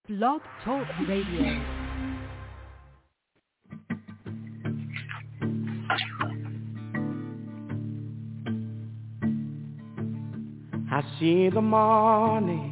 Blog Talk Radio. I see the morning.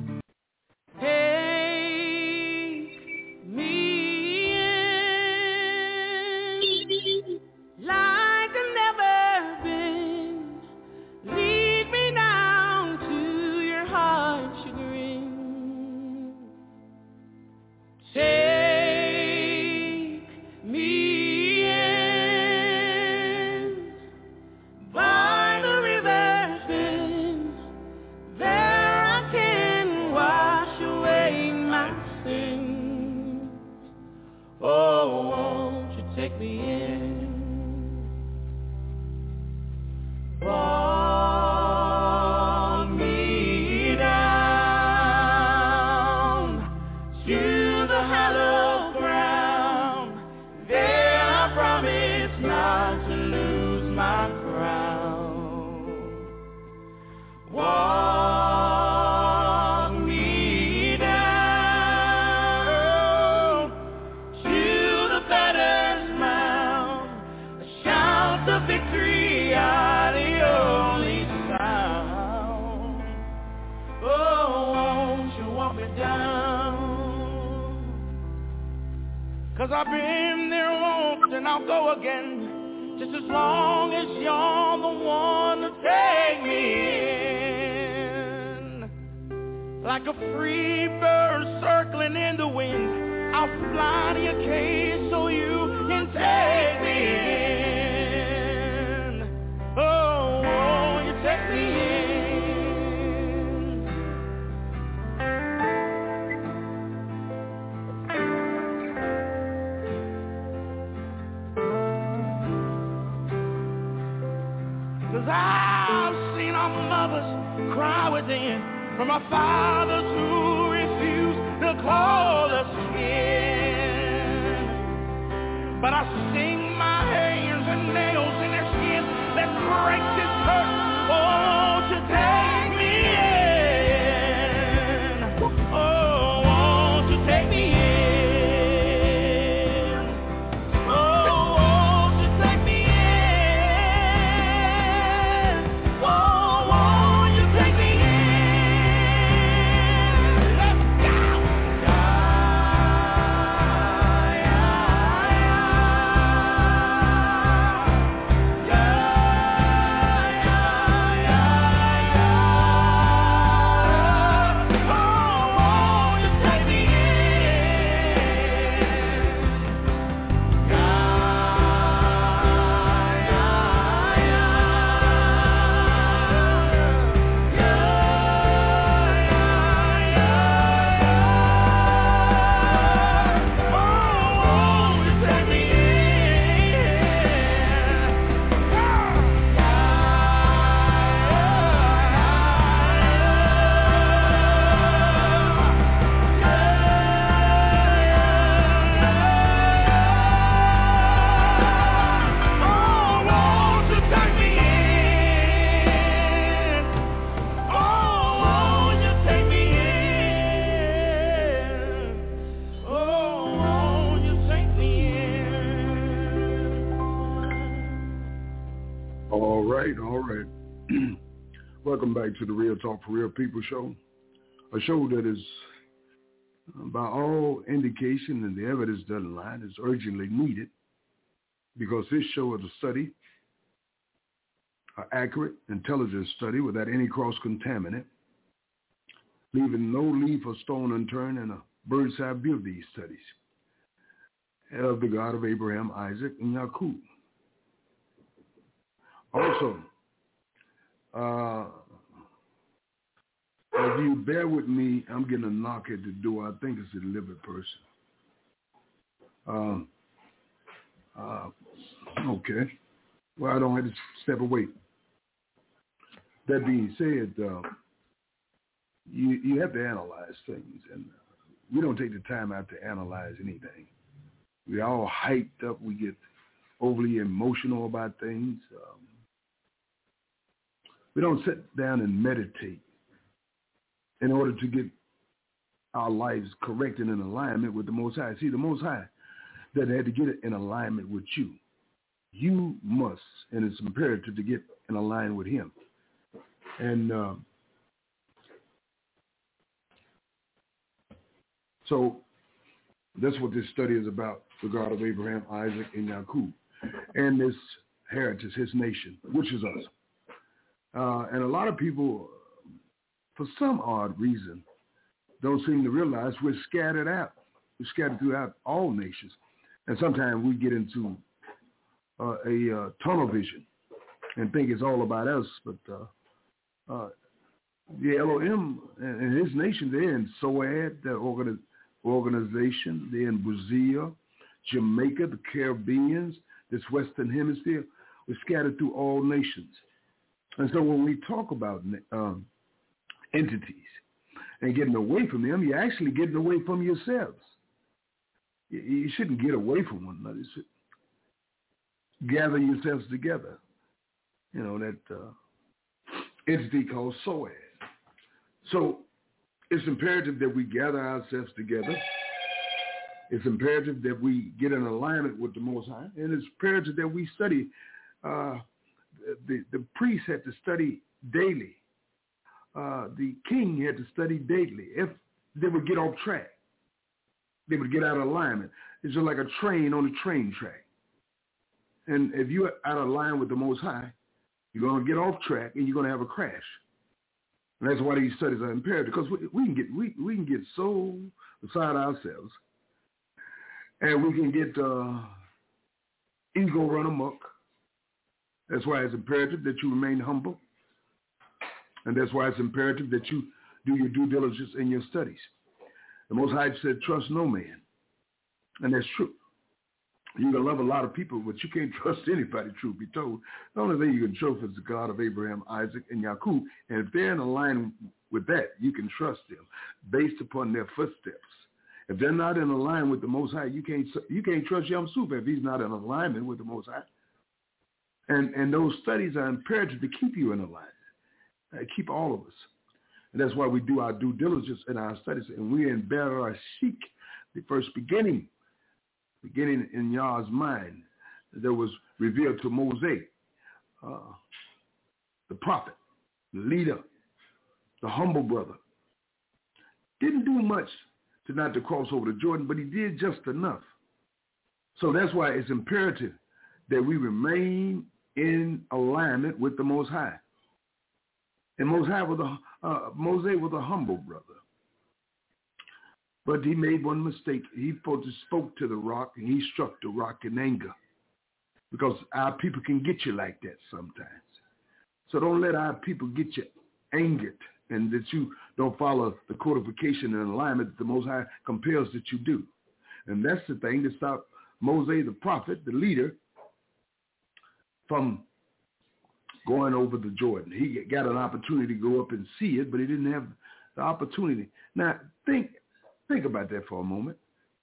Cause I've been there once and I'll go again, just as long as you're the one to take me in. Like a free bird circling in the wind, I'll fly to your cage so you can take me in. Oh, won't you take me in? Cause I've seen our mothers cry within from our fathers who refused to call us kin. But I sing my hands and nails in their skin that breaks this hurt. Oh, to take me in. Oh, won't you take me in? All right. Welcome back to the Real Talk for Real People show, a show that is, by all indication and the evidence doesn't lie, is urgently needed because this show is a study, an accurate, intelligent study without any cross-contaminant, leaving no leaf or stone unturned, and a bird's eye view of these studies of the God of Abraham, Isaac, and Jacob. Also, if you bear with me, I'm getting a knock at the door. I think it's a delivered person. Okay. Well, I don't have to step away. That being said, you have to analyze things, and we don't take the time out to analyze anything. We all hyped up. We get overly emotional about things. We don't sit down and meditate in order to get our lives corrected in alignment with the Most High. See, the Most High that had to get it in alignment with you. You must, and it's imperative to get in alignment with him. And so that's what this study is about, the God of Abraham, Isaac, and Jacob, and this heritage, his nation, which is us. And a lot of people, for some odd reason, don't seem to realize we're scattered out. We're scattered throughout all nations. And sometimes we get into a tunnel vision and think it's all about us. But the Elohim and his nation, they're in SOAD, the organization. They're in Brazil, Jamaica, the Caribbeans, this Western Hemisphere. We're scattered through all nations. And so when we talk about entities and getting away from them, you're actually getting away from yourselves. You shouldn't get away from one another. You should gather yourselves together. You know, that entity called SOAD. So it's imperative that we gather ourselves together. It's imperative that we get in alignment with the Most High. And it's imperative that we study. The priest had to study daily. The king had to study daily. If they would get off track, they would get out of alignment. It's just like a train on a train track. And if you're out of line with the Most High, you're going to get off track and you're going to have a crash. And that's why these studies are imperative, because we can get so beside ourselves, and we can get ego run amok. That's why it's imperative that you remain humble. And that's why it's imperative that you do your due diligence in your studies. The Most High said, trust no man. And that's true. You can love a lot of people, but you can't trust anybody, truth be told. The only thing you can trust is the God of Abraham, Isaac, and Jacob. And if they're in alignment with that, you can trust them based upon their footsteps. If they're not in alignment with the Most High, you can't trust Yamsuf if he's not in alignment with the Most High. And those studies are imperative to keep you in alignment, keep all of us. And that's why we do our due diligence in our studies. And we in Bereshit, the first beginning in Yah's mind, that was revealed to Moses, the prophet, the leader, the humble brother. Didn't do much to cross over the Jordan, but he did just enough. So that's why it's imperative that we remain in alignment with the Most High. And Moses was a humble brother. But he made one mistake. He spoke to the rock, and he struck the rock in anger. Because our people can get you like that sometimes. So don't let our people get you angered, and that you don't follow the codification and alignment that the Most High compels that you do. And that's the thing that stopped Moses, the prophet, the leader, from going over the Jordan. He got an opportunity to go up and see it, but he didn't have the opportunity. Now, think about that for a moment.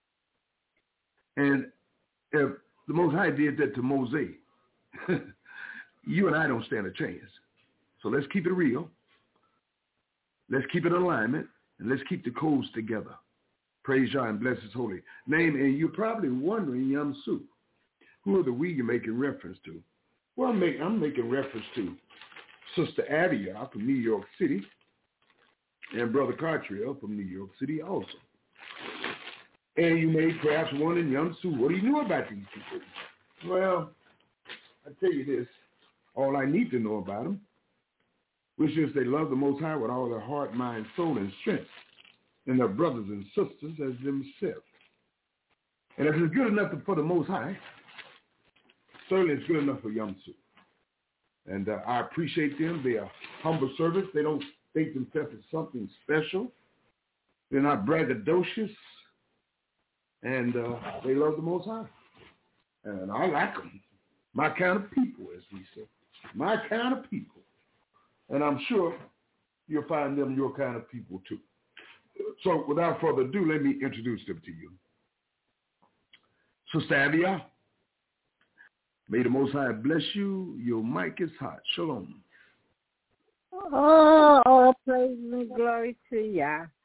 And if the Most High did that to Moses, you and I don't stand a chance. So let's keep it real. Let's keep it in alignment, and let's keep the codes together. Praise Yah and bless his holy name. And you're probably wondering, Yamsuf, who are the we you're making reference to? Well, I'm making reference to Sister Avia from New York City and Brother Cartriel from New York City also. And you may perhaps wonder, Yamsuf, what do you know about these people? Well, I tell you this, all I need to know about them, which is they love the Most High with all their heart, mind, soul, and strength, and their brothers and sisters as themselves. And if it's good enough for the Most High, certainly it's good enough for Yamsuf. And I appreciate them. They are humble servants. They don't think themselves as something special. They're not braggadocious. And they love the Most High. And I like them. My kind of people, as we say. My kind of people. And I'm sure you'll find them your kind of people too. So without further ado, let me introduce them to you. Sister Avia, may the Most High bless you. Your mic is hot. Shalom. Oh, praise and glory to Yah.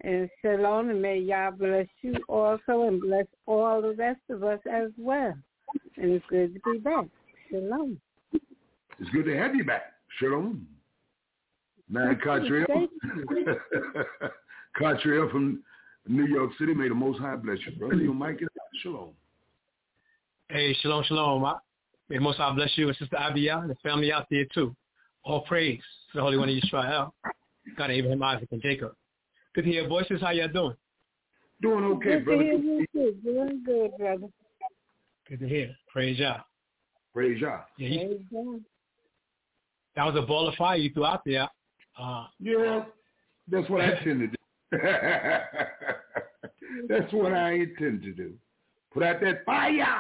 And shalom, and may Yah bless you also and bless all the rest of us as well. And it's good to be back. Shalom. It's good to have you back. Shalom. Man, Cartrell. Cartrell from New York City. May the Most High bless you, brother. Your mic is out. Shalom. Hey, shalom, shalom. May the Most High bless you and Sister Abiyah and the family out there too. All praise to the Holy One of Yisrael, God, Abraham, Isaac, and Jacob. Good to hear your voices. How y'all doing? Doing okay, good brother. To hear you too. Doing good, brother. Good to hear. Praise Yah. Praise Yah. Yeah, that was a ball of fire you threw out there. Yeah, that's what I tend to do. That's what I intend to do. Put out that fire.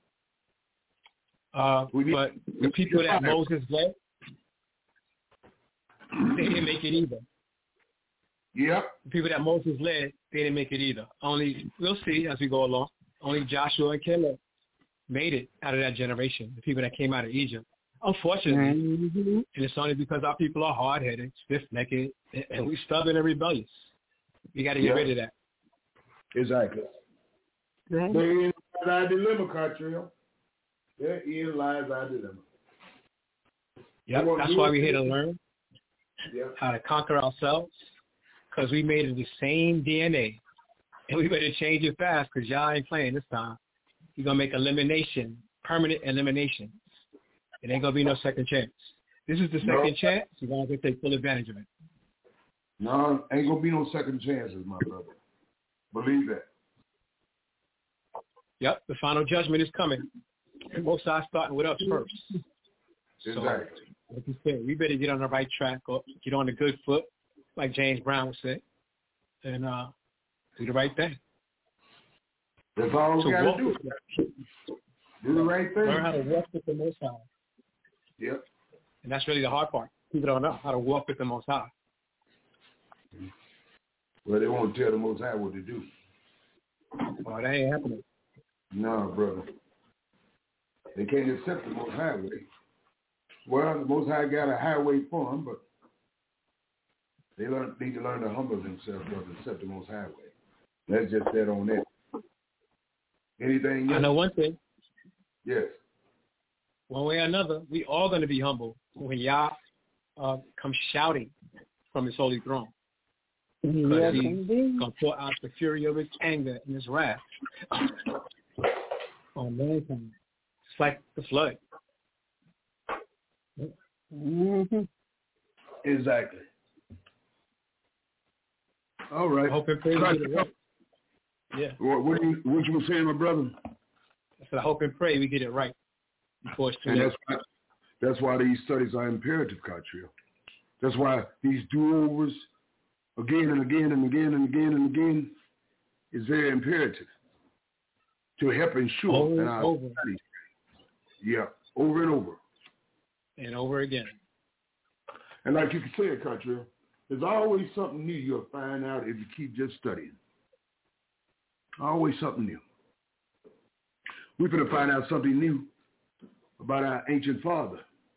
But the people that Moses led, they didn't make it either. Yep. The people that Moses led, they didn't make it either. Only, we'll see as we go along, only Joshua and Caleb made it out of that generation, the people that came out of Egypt. Unfortunately, and it's only because our people are hard-headed, stiff-necked, and we stubborn and rebellious. We got to get rid of that. Exactly. Right. Therein lies our dilemma, Cartrell. Therein lies our dilemma. Yep, that's why we're here to learn how to conquer ourselves, because we made it the same DNA, and we better change it fast because y'all ain't playing this time. You're going to make elimination, permanent elimination. It ain't going to be no second chance. This is the second chance. You're going to take full advantage of it. No, ain't going to be no second chances, my brother. Believe that. Yep, the final judgment is coming. Most are starting with us first. Exactly. So, like you said, we better get on the right track or get on the good foot, like James Brown would say, and do the right thing. That's all we got to do. Do the right thing. Learn how to walk with the Most High. Yep. And that's really the hard part. People don't know how to walk with the Most High. Well, they won't tell the Most High what to do. Oh, that ain't happening. No, brother. They can't accept the Most High way. Well, the Most High got a highway for them, but they need to learn to humble themselves, brother, and accept the Most High way. That's just that on that. Anything else? I know one thing. Yes. One way or another, we all going to be humble when Yah comes shouting from his holy throne. Because he's going to pour out the fury of his anger and his wrath on mankind. It's like the flood. Mm-hmm. Exactly. All right. I hope and pray we get it right. Yeah. What you were saying, my brother? I said, I hope and pray we get it right before it's too late. That's why these studies are imperative, Cartrell. That's why these do-overs again and again and again and again and again is very imperative to help ensure that our studies. Yeah, over and over. And over again. And like you can say it, Cartrell, there's always something new you'll find out if you keep just studying. Always something new. We're going to find out something new about our ancient father.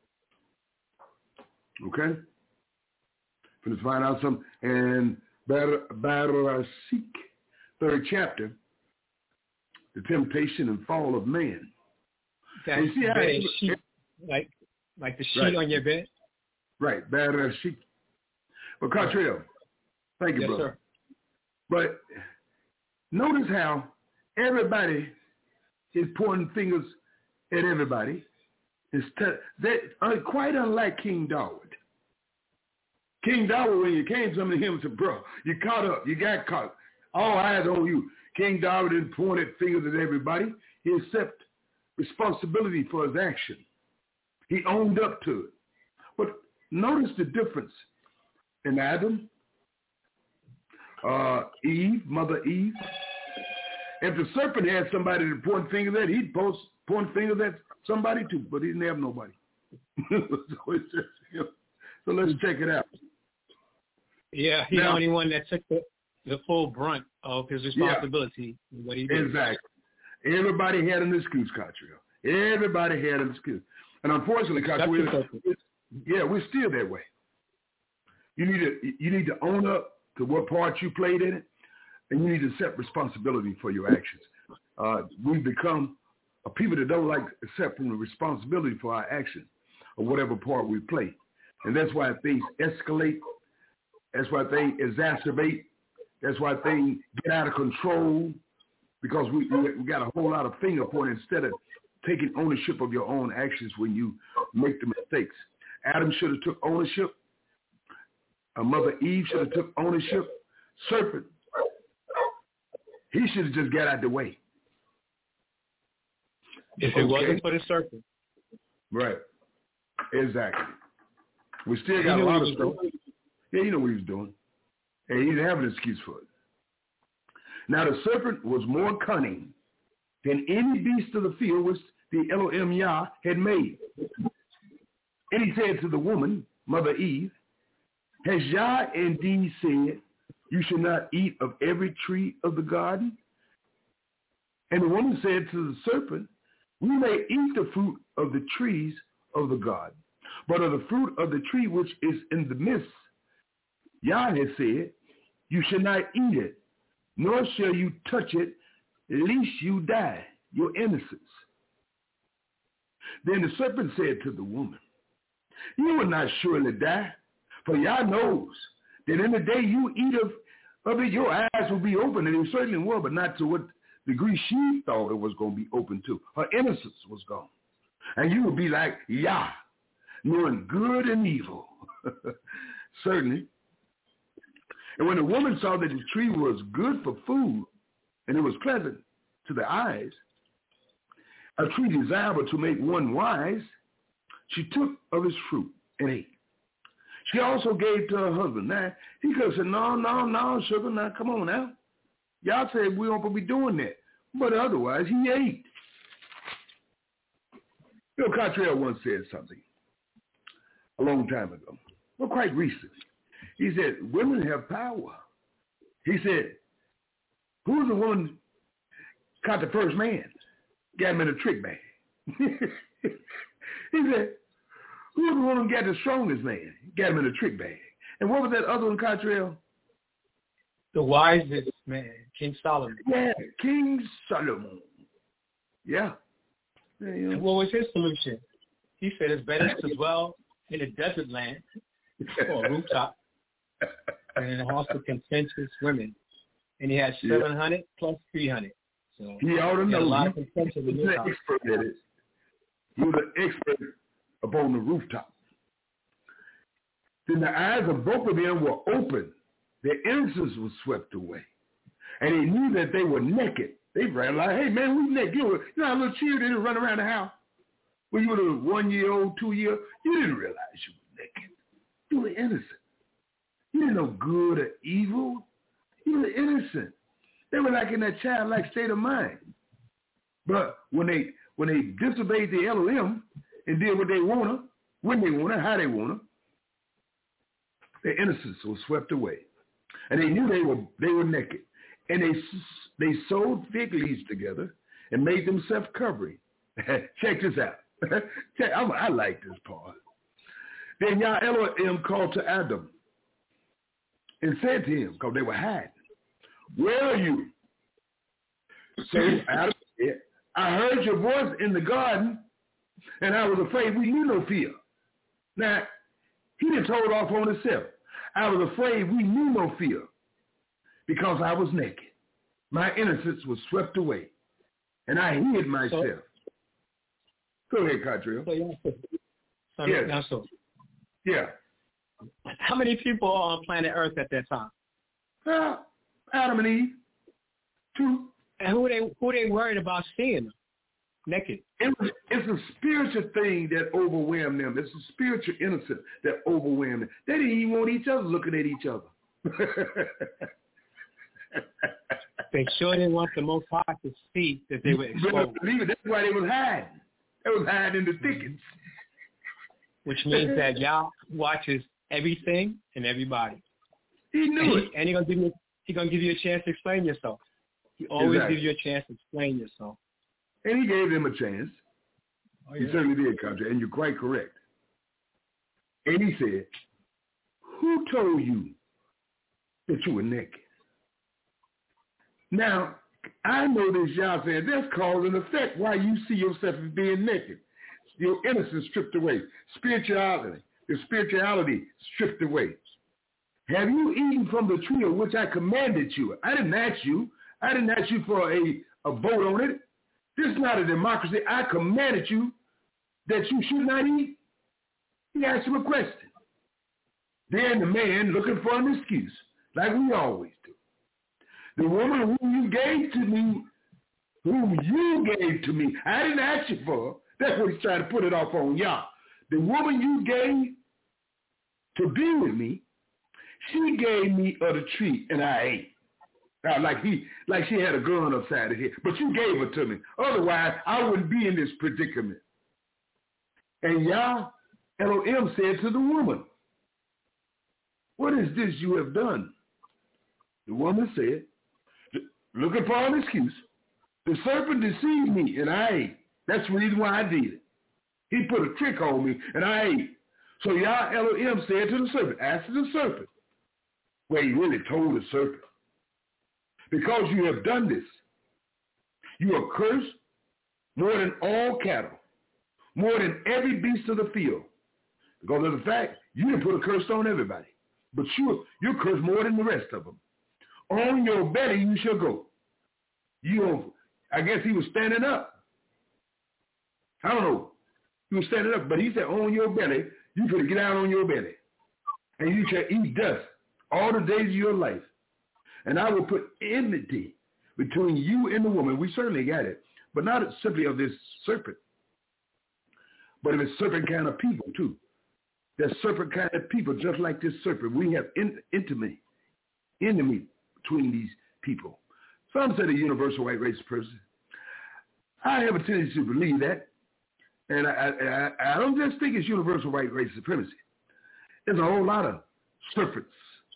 Okay? We're going to find out something. And Bereshit, 3rd chapter, the temptation and fall of man. That's sheet, like the sheet on your bed? Right, Bereshit. But Cartrell, thank you, yes, brother. Sir. But notice how everybody is pointing fingers at everybody. Quite unlike King David. King David, when you came to him and said, bro, you caught up, you got caught. All eyes on you. King David didn't point fingers at everybody. He accepted responsibility for his action. He owned up to it. But notice the difference in Adam, Eve, Mother Eve. If the serpent had somebody to point fingers at, he'd point fingers at somebody too, but he didn't have nobody. So let's check it out. Yeah, he's the only one that took the full brunt of his responsibility. Yeah, what he did. Exactly. Everybody had an excuse, Cartrell. Everybody had an excuse. And unfortunately, Cartrell, we're still that way. You need to own up to what part you played in it, and you need to accept responsibility for your actions. We've become a people that don't like accepting the responsibility for our actions or whatever part we play. And that's why things escalate. That's why things exacerbate. That's why things get out of control, because we got a whole lot of finger pointing instead of taking ownership of your own actions when you make the mistakes. Adam should have took ownership. Mother Eve should have took ownership. Serpent, he should have just got out the way. If it wasn't for the serpent. Right. Exactly. We still got a lot of stuff. Yeah, you know what he was doing. And he didn't have an excuse for it. Now the serpent was more cunning than any beast of the field which the Elohim Yah had made. And he said to the woman, Mother Eve, has Yah indeed said, you should not eat of every tree of the garden? And the woman said to the serpent, we may eat the fruit of the trees of the garden, but of the fruit of the tree which is in the midst, Yah has said, you shall not eat it, nor shall you touch it, lest you die, your innocence. Then the serpent said to the woman, you will not surely die, for Yah knows that in the day you eat of it, your eyes will be open, and it certainly will, but not to what degree she thought it was going to be open to. Her innocence was gone. And you will be like Yah, knowing good and evil. Certainly. And when the woman saw that the tree was good for food, and it was pleasant to the eyes, a tree desirable to make one wise, she took of its fruit and ate. She also gave to her husband. Now, he could have said, no, sugar, now come on now. Y'all said we don't be doing that. But otherwise, he ate. Bill Cottrell once said something a long time ago, well, quite recently. He said, women have power. He said, who's the one caught the first man? Got him in a trick bag. He said, who's the one who got the strongest man? Got him in a trick bag. And what was that other one, Cottrell? The wisest man, King Solomon. Yeah, King Solomon. Yeah. And what was his solution? He said it's better to dwell in a desert land or a rooftop than in a house of contentious women. And he had 700 plus 300. So he ought to know. A lot of contention in He was an expert at it. He was an expert upon the rooftop. Then the eyes of both of them were open. Their innocence was swept away. And he knew that they were naked. They ran like, hey, man, we naked. You know how little children didn't run around the house? When you were a 1-year-old, 2-year, you didn't realize you were naked. You were innocent. You didn't know good or evil. You were innocent. They were like in that childlike state of mind. But when they disobeyed the Elohim and did what they wanted, when they wanted, how they wanted, their innocence was swept away. And they knew they were naked. And they sewed fig leaves together and made themselves covering. Check this out. I like this part. Then Yah Elohim called to Adam and said to him, because they were hiding, where are you? So Adam said, I heard your voice in the garden, and I was afraid. We knew no fear. Now, he didn't told off on himself. I was afraid. We knew no fear because I was naked. My innocence was swept away, and I hid myself. Go ahead, Cottrell. Yeah. How many people are on planet Earth at that time? Adam and Eve. 2. And who they worried about seeing them naked? It's a spiritual thing that overwhelmed them. It's a spiritual innocence that overwhelmed them. They didn't even want each other looking at each other. They sure didn't want the Most High to see that they were exposed. That's why they was hiding. They was hiding in the thickets. Which means that Yah watches everything and everybody. He knew it. And he's gonna give you a chance to explain yourself. He always gives you a chance to explain yourself. And he gave them a chance. Oh, yeah. He certainly did, Contra, and you're quite correct. And he said, who told you that you were naked. Now, I know this, y'all saying, that's cause and effect why you see yourself as being naked. Your innocence stripped away. Your spirituality stripped away. Have you eaten from the tree of which I commanded you? I didn't ask you. I didn't ask you for a vote on it. This is not a democracy. I commanded you that you should not eat. He asked him a question. Then the man looking for an excuse, like we always do. The woman whom you gave to me, I didn't ask you for. That's what he's trying to put it off on y'all. The woman you gave to be with me, she gave me of the tree and I ate. Now, like she had a gun upside her head, but you gave her to me. Otherwise, I wouldn't be in this predicament. And Yah Elohim said to the woman, what is this you have done? The woman said, looking for an excuse, the serpent deceived me and I ate. That's the reason why I did it. He put a trick on me and I ate. So Yah Elohim said to the serpent, asked the serpent. Well, he really told the serpent, because you have done this, you are cursed more than all cattle, more than every beast of the field. Because of the fact, you didn't put a curse on everybody, but you're cursed more than the rest of them. On your belly you shall go. I guess he was standing up. I don't know. He was standing up, but he said, on your belly, you could get out on your belly, and you shall eat dust all the days of your life. And I will put enmity between you and the woman. We certainly got it, but not simply of this serpent, but of a serpent kind of people too. There's serpent kind of people just like this serpent. We have enemy between these people. Some say the universal white race person. I have a tendency to believe that. And I don't just think it's universal white race supremacy. There's a whole lot of serpents.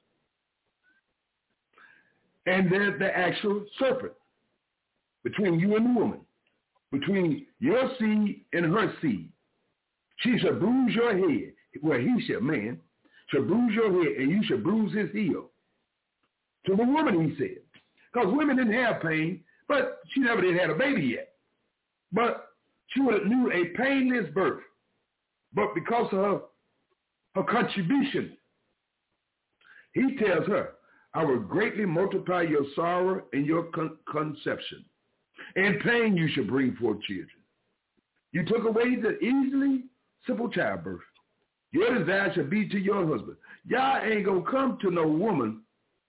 And there's the actual serpent between you and the woman, between your seed and her seed. She shall bruise your head, where he shall, man, shall bruise your head, and you shall bruise his heel. To the woman, he said, because women didn't have pain, but she never did have a baby yet. But she would have knew a painless birth. But because of her contribution, he tells her, I will greatly multiply your sorrow and your conception. In pain you shall bring forth children. You took away the easily simple childbirth. Your desire shall be to your husband. Y'all ain't going to come to no woman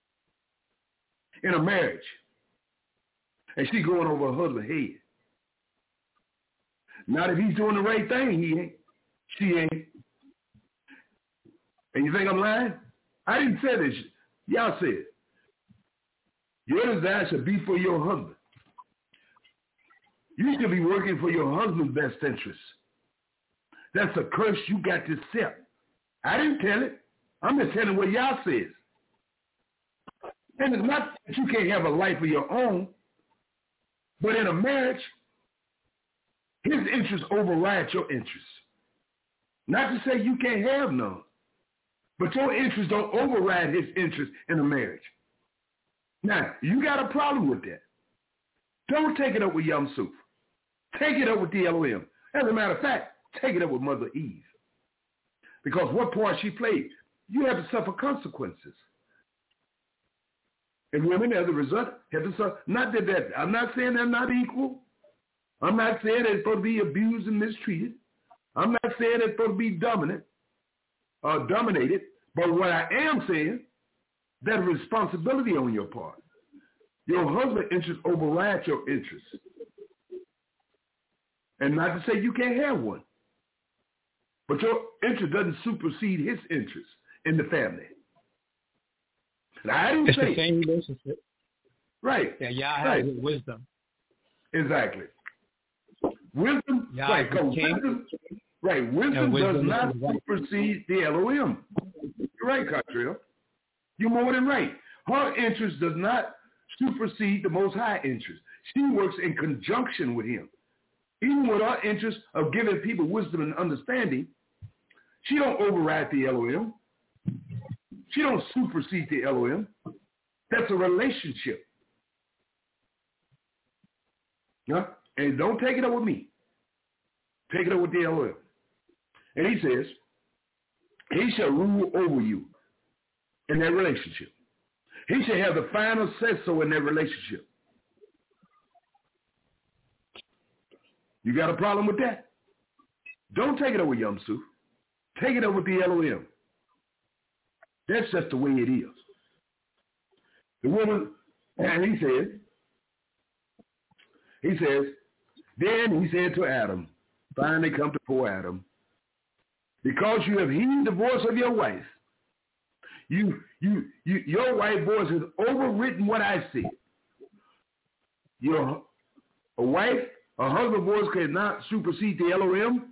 in a marriage and she going over her husband's head. Not if he's doing the right thing, he ain't. She ain't. And you think I'm lying? I didn't say this. Y'all said it. Your desire should be for your husband. You should be working for your husband's best interest. That's a curse you got to accept. I didn't tell it. I'm just telling what y'all says. And it's not that you can't have a life of your own, but in a marriage, his interests override your interests. Not to say you can't have none, but your interests don't override his interests in a marriage. Now, you got a problem with that. Don't take it up with Yam Suf. Take it up with the Elohim. As a matter of fact, take it up with Mother Eve. Because what part she played, you have to suffer consequences. And women, as a result, have to suffer. Not that I'm not saying they're not equal. I'm not saying they're supposed to be abused and mistreated. I'm not saying they're supposed to be dominant or dominated. But what I am saying, that responsibility on your part. Your husband's interests override your interests. And not to say you can't have one. But your interest doesn't supersede his interest in the family. And I didn't say it's the same relationship. Right. Yeah, Yah right. has wisdom. Exactly. Wisdom, Yah right, wisdom does not supersede the Elohim. You're right, Catrell. You're more than right. Her interest does not supersede the Most High interest. She works in conjunction with him. Even with our interest of giving people wisdom and understanding, she don't override the Elohim. She don't supersede the Elohim. That's a relationship. Yeah? And don't take it up with me. Take it up with the Elohim. And he says, he shall rule over you in that relationship. He shall have the final say-so in that relationship. You got a problem with that? Don't take it up with Yamsu. Take it up with the Elohim. That's just the way it is. The woman, and he says, then he said to Adam, finally come to poor Adam, because you have heeded the voice of your wife, your wife's voice has overwritten what I said. A husband's voice cannot supersede the Elohim.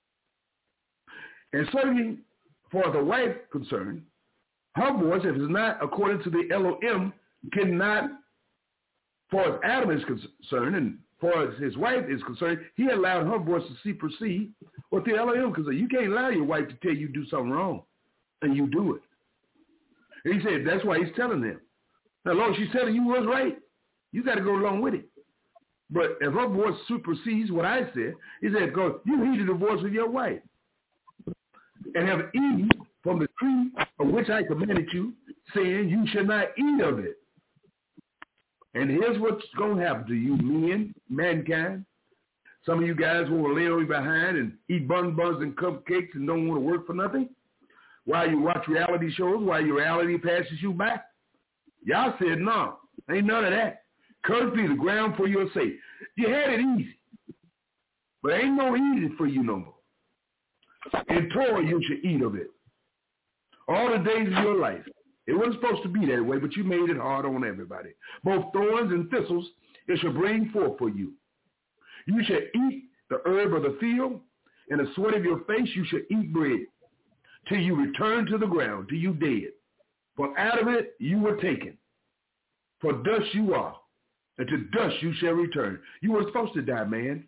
And certainly, for the wife concerned, her voice, if it's not according to the Elohim, cannot, for as Adam is concerned, and for as his wife is concerned, he allowed her voice to supersede what the Elohim, because you can't allow your wife to tell you do something wrong, and you do it. And he said, that's why he's telling them. Now, Lord, she's telling you what's right. You got to go along with it. But if her voice supersedes what I said, he said, because you heeded the voice of your wife and have eaten from the tree of which I commanded you, saying you shall not eat of it. And here's what's going to happen to you, mankind. Some of you guys want to lay on your behind and eat buns and cupcakes and don't want to work for nothing while you watch reality shows, while your reality passes you by. Y'all said, no, ain't none of that. Curse be the ground for your sake. You had it easy, but ain't no easy for you no more. In Torah, you should eat of it all the days of your life. It wasn't supposed to be that way, but you made it hard on everybody. Both thorns and thistles it shall bring forth for you. You shall eat the herb of the field, and the sweat of your face you shall eat bread, till you return to the ground, till you dead. For out of it you were taken. For dust you are, and to dust you shall return. You were supposed to die, man.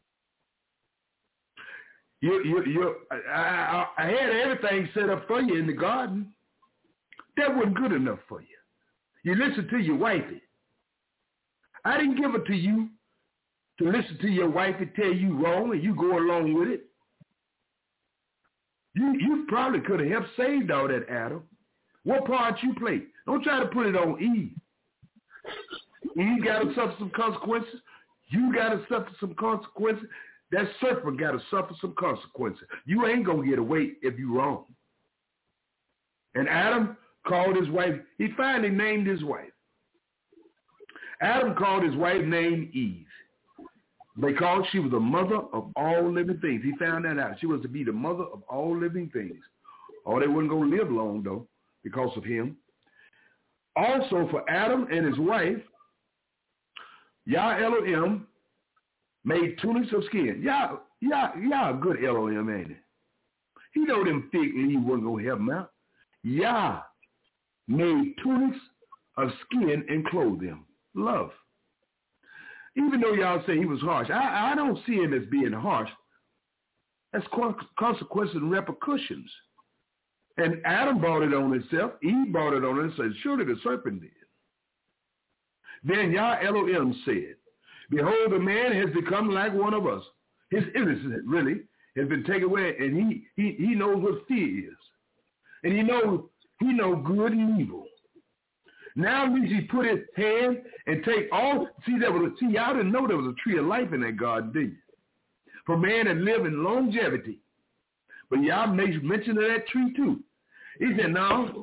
I had everything set up for you in the garden. That wasn't good enough for you. You listened to your wifey. I didn't give it to you to listen to your wifey tell you wrong and you go along with it. You probably could have helped saved all that, Adam. What part you played? Don't try to put it on Eve. Eve got to suffer some consequences. You got to suffer some consequences. That serpent got to suffer some consequences. You ain't going to get away if you wrong. And Adam called his wife. He finally named his wife. Adam called his wife named Eve because she was the mother of all living things. He found that out. She was to be the mother of all living things. Oh, they wasn't going to live long, though, because of him. Also, for Adam and his wife, Yah Elohim made tunics of skin. Yah good Elohim, ain't it? He know them fig leaves wasn't going to help him out. Yah made tunics of skin and clothed them. Love. Even though y'all say he was harsh, I don't see him as being harsh. That's consequences and repercussions. And Adam brought it on himself. Eve brought it on himself. Surely the serpent did. Then Yah Elohim said, behold, the man has become like one of us. His innocence, really, has been taken away, and he knows what fear is. And he knows good and evil. Now means he put his hand and take all. Y'all didn't know there was a tree of life in that garden, did you? For man to live in longevity. But y'all made mention of that tree too. He said, no.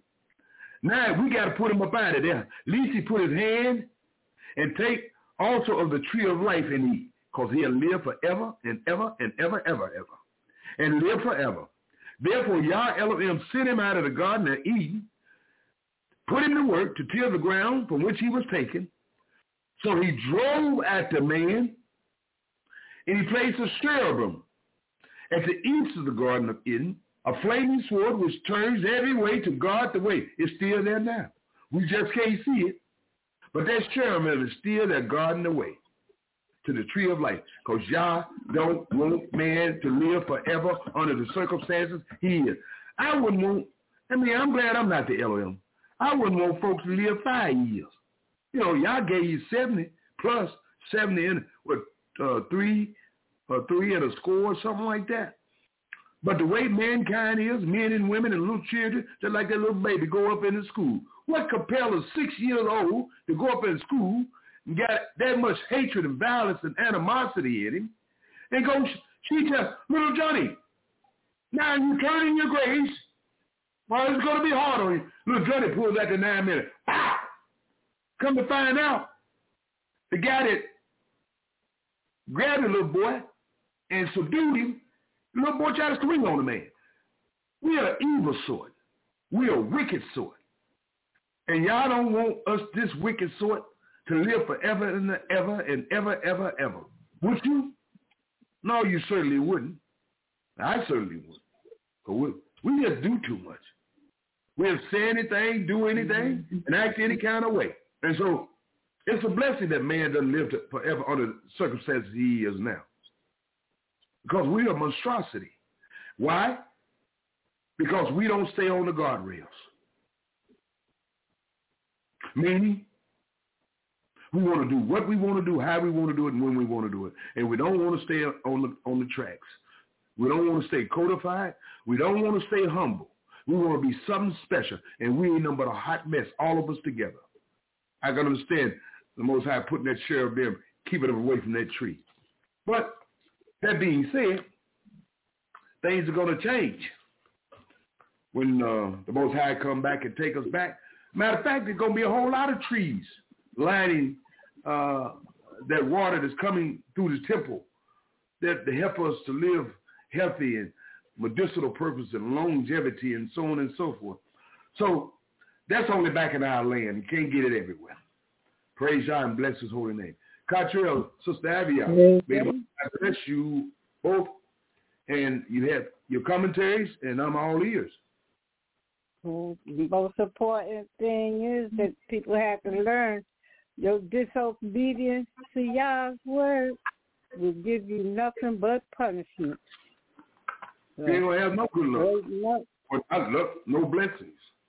Now we got to put him up out of there. At least he put his hand and take also of the tree of life and eat, because he'll live forever and ever and ever, ever, ever. And live forever. Therefore, Yah Elohim sent him out of the garden of Eden, put him to work to till the ground from which he was taken. So he drove at the man, and he placed a cherubim at the east of the Garden of Eden, a flaming sword which turns every way to guard the way. It's still there now. We just can't see it. But that cherubim is still there guarding the way to the tree of life. Because Yah don't want man to live forever under the circumstances he is. I wouldn't want I mean, I'm glad I'm not the LOM. I wouldn't want folks to live 5 years. You know, y'all gave you 70 plus 70 in with 3 and a score or something like that. But the way mankind is, men and women and little children, just like that little baby, go up into school. What compels a 6 years old to go up in school and got that much hatred and violence and animosity in him and go, she tells, little Johnny, now you turn in your graves. Well, it's going to be hard on you. Little Johnny pulls out the 9 minutes. Ah! Come to find out, the guy that grabbed the little boy and subdued him, the little boy tried to swing on the man. We are evil sort. We are wicked sort. And y'all don't want us, this wicked sort, to live forever and ever and ever, ever, ever. Would you? No, you certainly wouldn't. I certainly would. But we just do too much. We'll say anything, do anything, and act any kind of way. And so it's a blessing that man doesn't live forever under the circumstances he is now. Because we are monstrosity. Why? Because we don't stay on the guardrails. Meaning, we want to do what we want to do, how we want to do it, and when we want to do it. And we don't want to stay on the tracks. We don't want to stay codified. We don't want to stay humble. We want to be something special. And we ain't nothing but a hot mess, all of us together. I can understand the Most High putting that cherub there, keeping them away from that tree. But that being said, things are going to change when the Most High come back and take us back. Matter of fact, there's going to be a whole lot of trees lining that water that's coming through the temple that to help us to live healthy and medicinal purpose and longevity and so on and so forth. So that's only back in our land. You can't get it everywhere. Praise God and bless his holy name. Cottrell, Sister Avia, may God bless you both. And you have your commentaries, and I'm all ears. The most important thing is that people have to learn your disobedience to Yah's word will give you nothing but punishment. You ain't going to have no good luck. Or not luck, no blessings.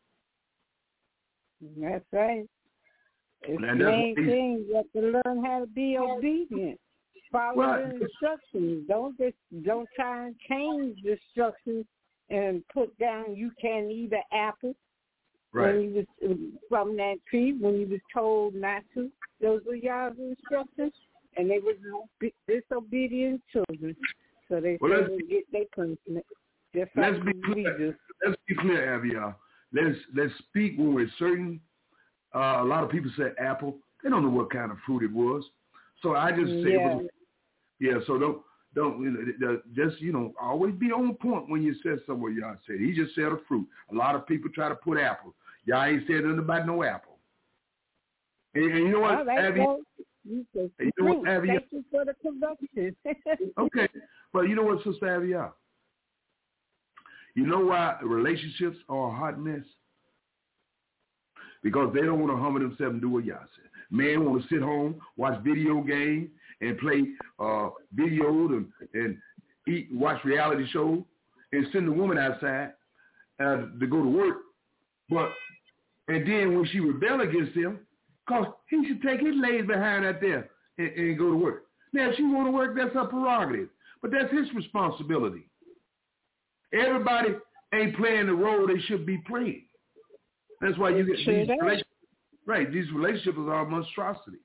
That's right. It's the main thing. You have to learn how to be obedient. Follow the instructions. Don't try and change the instructions and put down you can't eat an apple when you was from that tree when you was told not to. Those were y'all's instructions, and they were disobedient children, so they would get their punishment. Let's be clear, Avia. Let's speak when we're certain. A lot of people say apple. They don't know what kind of fruit it was. So I just say, so don't just, always be on point when you say somewhere y'all said. He just said a fruit. A lot of people try to put apple. Y'all ain't said nothing about no apple. And you know what, Abby? You know what, Abby? Thank you for the correction. Okay. But you know what, Sister Avia? You know why relationships are a hot mess? Because they don't want to humble themselves and do what y'all said. Men want to sit home, watch video games, and play videos and eat, watch reality shows, and send the woman outside to go to work. And then when she rebel against him, because he should take his lazy behind out there and go to work. Now, if she want to work, that's her prerogative. But that's his responsibility. Everybody ain't playing the role they should be playing. That's why you get these relationships. Right, these relationships are a monstrosity.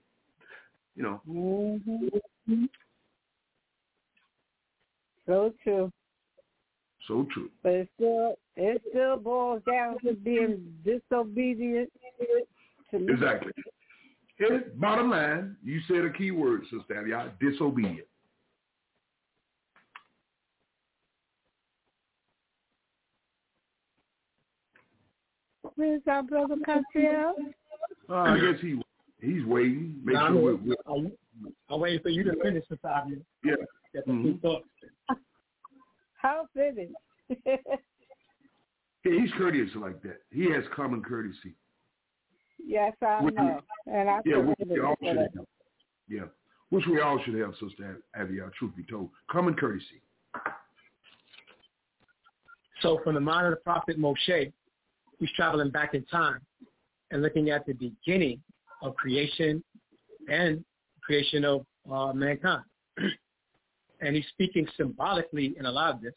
Mm-hmm. So true. So true. But it still boils down to being disobedient. Exactly. Bottom line, you said a key word, Sister Avia, disobedient. Where's our brother Cottrell? I guess he's waiting. Make sure I'm waiting for you to finish the Avia. Yeah. How finished? He's courteous like that. He has common courtesy. Yes, I know. And I which we all should have. Yeah, which we all should have, Sister Avia, truth be told. Common courtesy. So from the mind of the prophet Moshe, he's traveling back in time and looking at the beginning of creation and creation of mankind. And he's speaking symbolically in a lot of this,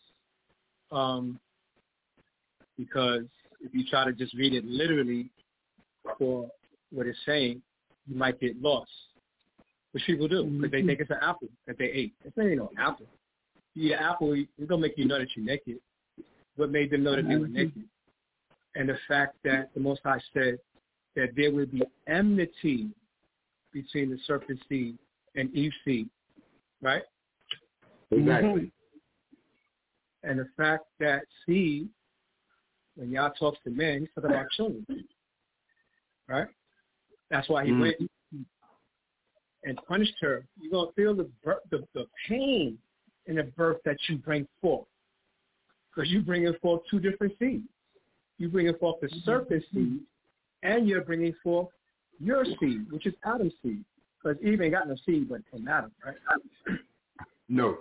because if you try to just read it literally for what it's saying, you might get lost, which people do, because they think it's an apple that they ate. It's not even no apple. You eat an apple, it's going to make you know that you're naked. What made them know that they were naked? And the fact that the Most High said that there would be enmity between the serpent seed and Eve's seed, right? Exactly. And the fact that seed, when Yah talks to men, he's talking about children, right? That's why he went and punished her. You're going to feel the pain in the birth that you bring forth, because you're bringing forth two different seeds. You're bringing forth the serpent seed, and you're bringing forth your seed, which is Adam's seed, because Eve ain't got no seed but from Adam, right? No.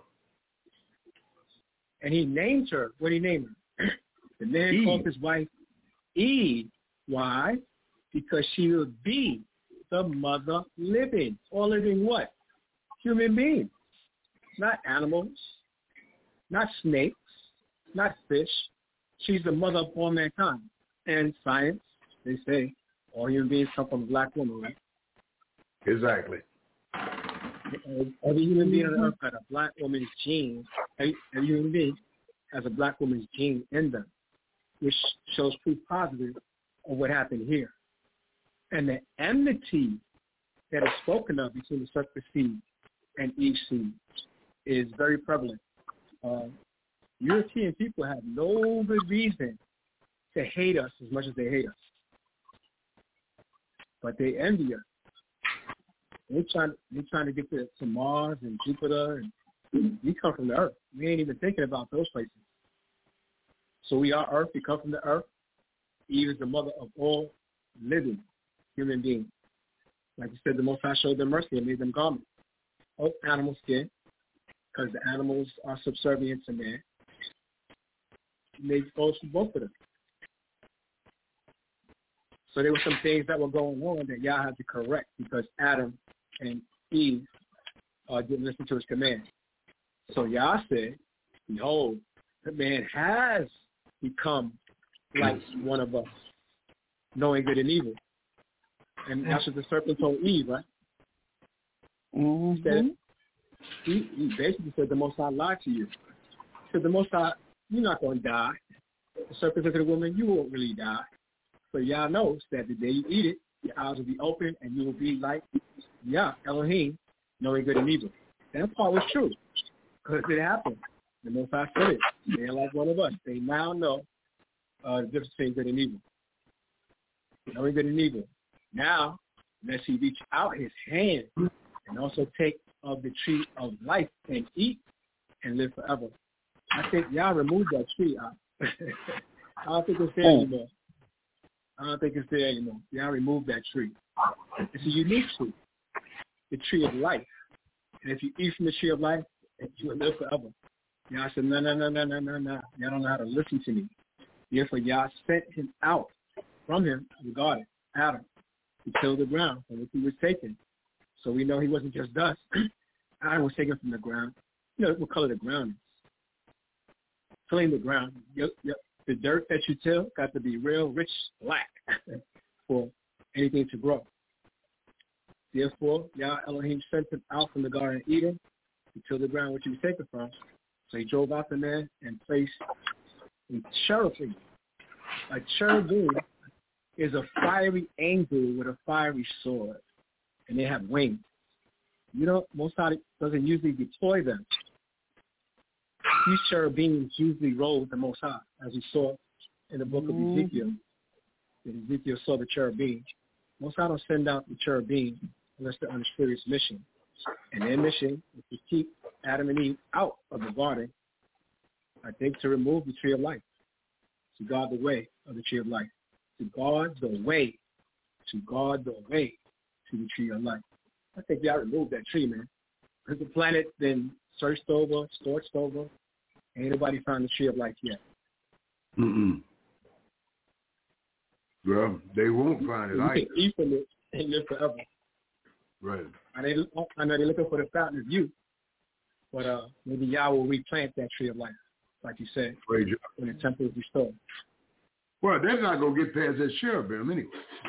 And he named her. What did he name her? The man Eve. called his wife Eve. Why? Because she would be the mother living. Or living what? Human beings. Not animals. Not snakes. Not fish. She's the mother of all mankind. And science, they say, all human beings come from a black woman, right? Exactly. Every human being on earth had a black woman's gene. Every human being has a black woman's gene in them, which shows proof positive of what happened here. And the enmity that is spoken of between the serpent seed and Eve's seed is very prevalent. European people have no good reason to hate us as much as they hate us. But they envy us. They're trying to get to Mars and Jupiter, and we come from the earth. We ain't even thinking about those places. So we are earth. We come from the earth. Eve is the mother of all living human beings. Like you said, the Most High showed them mercy and made them garments of animal skin, because the animals are subservient to man. And they goes for both of them. So there were some things that were going on that Yah had to correct, because Adam and Eve didn't listen to his command. So Yah said, behold, the man has become like one of us, knowing good and evil. And that's what the serpent told Eve, right? He said, he basically said, the Most High lied to you. He said, the Most High, you're not going to die. The serpent said to the woman, you won't really die. So Yah knows that the day you eat it, your eyes will be open and you will be like Yah, Elohim, knowing good and evil. That part was true, because it happened. The Most High said it. They're like one of us. They now know the difference between good and evil. Knowing good and evil. Now, unless he reach out his hand and also take of the tree of life and eat and live forever. I think Yah removed that tree. I don't think it's there anymore. Yah removed that tree. It's a unique tree, the tree of life. And if you eat from the tree of life, you will live forever. Yah said, no. Y'all don't know how to listen to me. Therefore, Yah sent him out from him, the garden, Adam, to till the ground from which he was taken. So we know he wasn't just dust. Adam was taken from the ground. You know what color the ground is. Tilling the ground. Yep. The dirt that you till got to be real rich black for anything to grow. Therefore, Yah Elohim sent him out from the Garden of Eden to till the ground which he was taken from. So he drove out the man and placed a cherubim. A cherubim is a fiery angel with a fiery sword, and they have wings. Mossad doesn't usually deploy them. These cherubims usually rode the Most High, as we saw in the book of Ezekiel. When Ezekiel saw the cherubim. Most High don't send out the cherubim unless they're on a serious mission. And their mission is to keep Adam and Eve out of the garden, I think, to remove the tree of life, to guard the way of the tree of life, to guard the way to the tree of life. I think y'all removed that tree, man. Because the planet been searched over, scorched over. Ain't nobody found the tree of life yet. Well, they won't find it. You can eat from it and live forever. Right. I know they're looking for the fountain of youth, but maybe Yah will replant that tree of life, like you said, when the temple is restored. Well, they're not going to get past that cherubim anyway.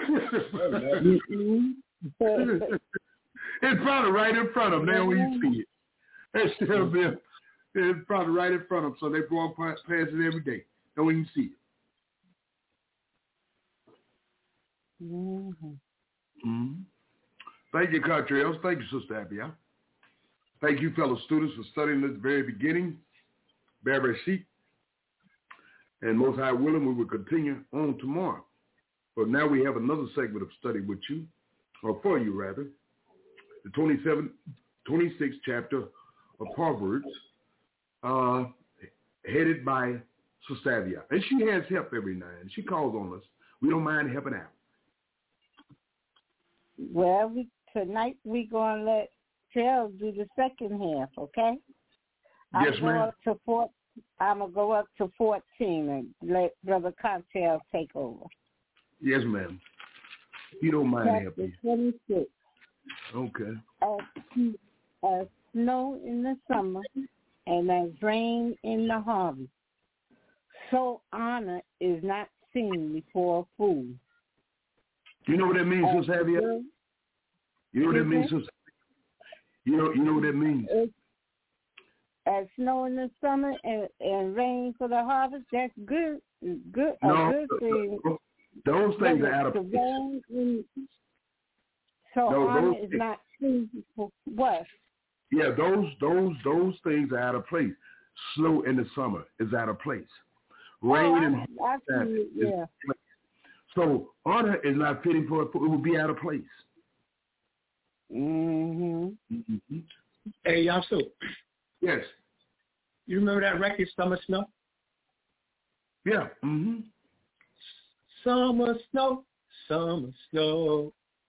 It's probably right in front of them. They don't even see it. That cherubim, it's probably right in front of them, so they walk past it every day. Don't even see it. Thank you, Cartrails. Thank you, Sister Abia. Thank you, fellow students, for studying at the very beginning, Bereshit. And most high willing, we will continue on tomorrow. But now we have another segment of study with you, or for you rather, the 26th chapter of Proverbs, headed by Sister Abia. And she has help every night, and she calls on us. We don't mind helping out. Well, tonight we're going to let Trail do the second half, okay? Yes, ma'am. I'm going to go up to 14 and let Brother Contel take over. Yes, ma'am. You don't mind helping. 26. Okay. As snow in the summer and as rain in the harvest, so honor is not seen before a fool. You know what that means, Sister Abia? You know what that means, Sister? You know what that means? As snow in the summer and rain for the harvest, that's good. Good. No, a good thing. Those things are out of place. So honor is not seen before what? Yeah, those things are out of place. Snow in the summer is out of place. Rain and harvest is out of place. So honor is not fitting for it. It will be out of place. Hey, Yasu. Yes. You remember that record, Summer Snow? Yeah. Summer snow, summer snow.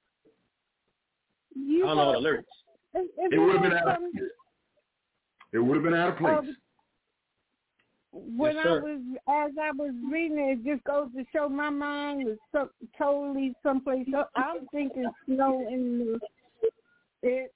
I don't know the lyrics. It would have been out of place. It would have been out of place. When I was reading it, it just goes to show my mind was totally someplace else. I'm thinking snow in the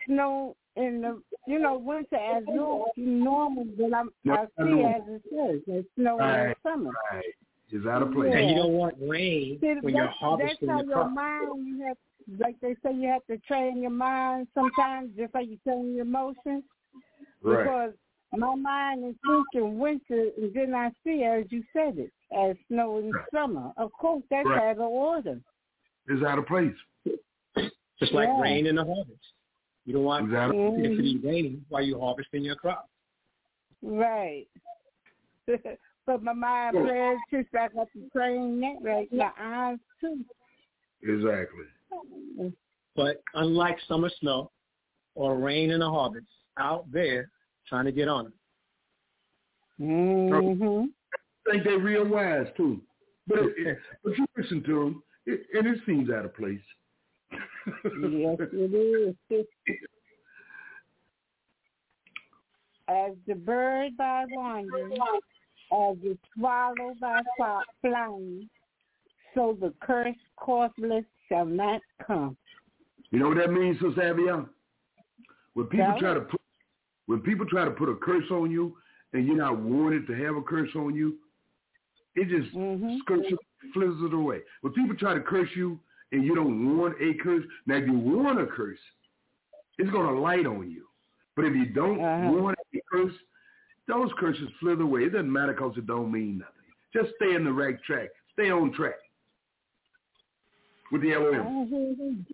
winter as normal, but I see as it says, there's snow in the summer. Right. It's out of place. And you don't want rain when you're harvesting your crop. That's how your mind, you have, like they say, you have to train your mind sometimes, just like you train your emotions. Right. Because my mind is thinking winter, and then I see, as you said it, as snow in summer. Of course, that's out of order. It's out of place. Just like rain in the harvest. You don't want it to be raining while you're harvesting your crop. Right. But my mind plays just like I have to train that right. My eyes too. Exactly. But unlike summer snow or rain in the harvest, out there trying to get on it. I think they're real wise too. But if you listen to them, and it seems out of place. Yes, it is. As the bird by wandering, as the swallow by flying, so the curse causeless shall not come. You know what that means, Sister Abia? When people try to put a curse on you, and you're not wanted to have a curse on you, it just flips it away. When people try to curse you, and you don't want a curse, now if you want a curse, it's going to light on you. But if you don't want a curse, those curses slither away. It doesn't matter because it don't mean nothing. Just stay in the right track. Stay on track with the LOM.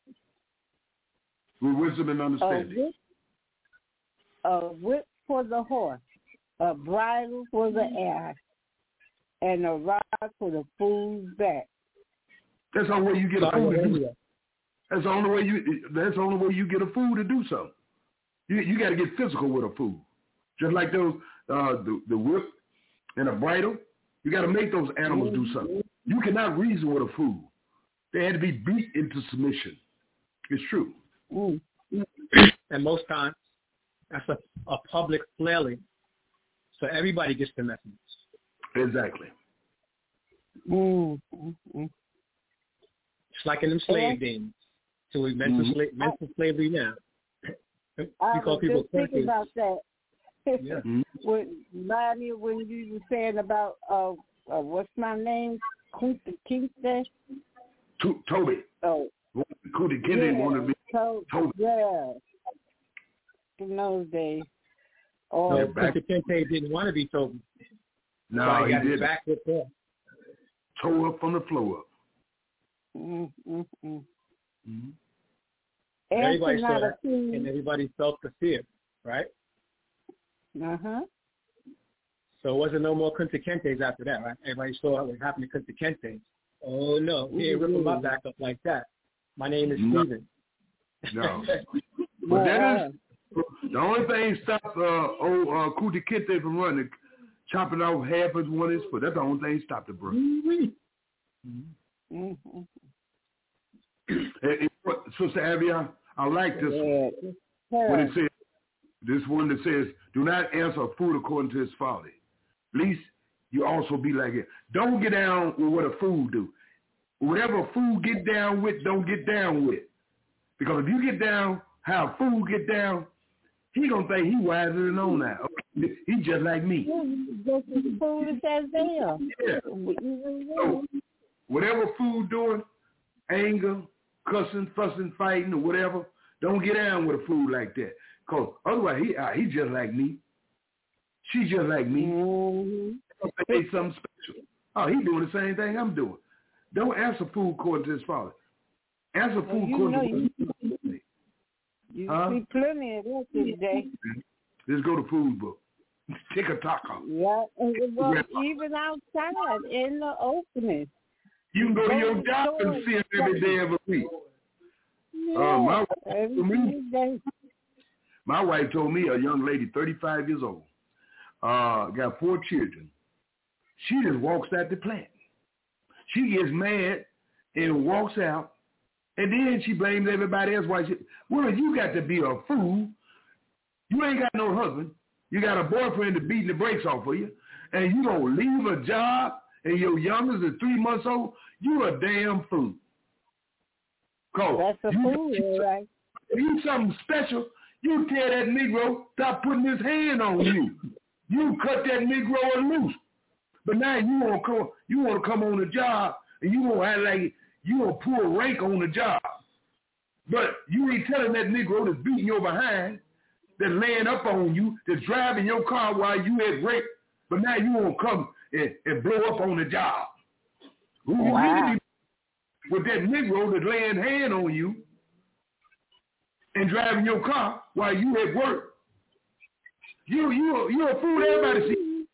With wisdom and understanding. A whip for the horse, a bridle for the ass, and a rod for the fool's back. That's the only way you get a fool to do something. That's the only way you get a fool to do something. You got to get physical with a fool. Just like those the whip and a bridle, you got to make those animals do something. You cannot reason with a fool. They had to be beat into submission. It's true. And most times, that's a public flailing, so everybody gets the message. Exactly. It's like in them slave days. So we mental slavery now. We call people thinking about that. Yeah. Remind me when you were saying about what's my name? Kunta Toby. Oh. Kunta Kinte wanted to be Toby. Yeah. In those days. No, Kunta Kinte didn't want to be Toby. No, he didn't. Back with her. Toe up from the floor up. Everybody saw that, and everybody felt the fear, right? So it wasn't no more Kunta Kintes after that, right? Everybody saw what happened to Kunta Kinte. Oh, no, he ain't ripping my back up like that. My name is Steven. No. But that is, the only thing stopped Kunta Kinte from running, chopping off half of one of his foot. That's the only thing stopped the bro. Sister Avia, I like this one. What it says, this one that says, do not answer food according to his folly. Least you also be like it. Don't get down with what a fool do. Whatever a fool get down with, don't get down with. Because if you get down how a fool get down, he gonna think he wiser than on now. He just like me. Just as foolish as they are. Yeah. So, whatever fool doing, anger, cussing, fussing, fighting, or whatever, don't get down with a fool like that. Because otherwise, he just like me. She just like me. They something special. Oh, he doing the same thing I'm doing. Don't answer fool according to his father. Answer fool according to his father. You see plenty of that today. Let's go to food book. Take a taco. Yeah, well, even outside in the opening. You can go to your job and see him every day of the week. Yeah, my wife told me, a young lady, 35 years old, got 4 children. She just walks out the plant. She gets mad and walks out, and then she blames everybody else. Well, you got to be a fool. You ain't got no husband. You got a boyfriend that's beating the brakes off of you, and you don't leave a job, and your youngest is 3 months old. You a damn fool. That's a fool, right? If you something special, you tell that Negro stop putting his hand on you. You cut that Negro loose. But now you want to come on the job and you want to act like you want to pull rank on the job. But you ain't telling that Negro that's beating your behind, that's laying up on you, that's driving your car while you at break. But now you want to come and blow up on the job. Who you really with that Negro that's laying hand on you and driving your car while you at work. You a fool, everybody see.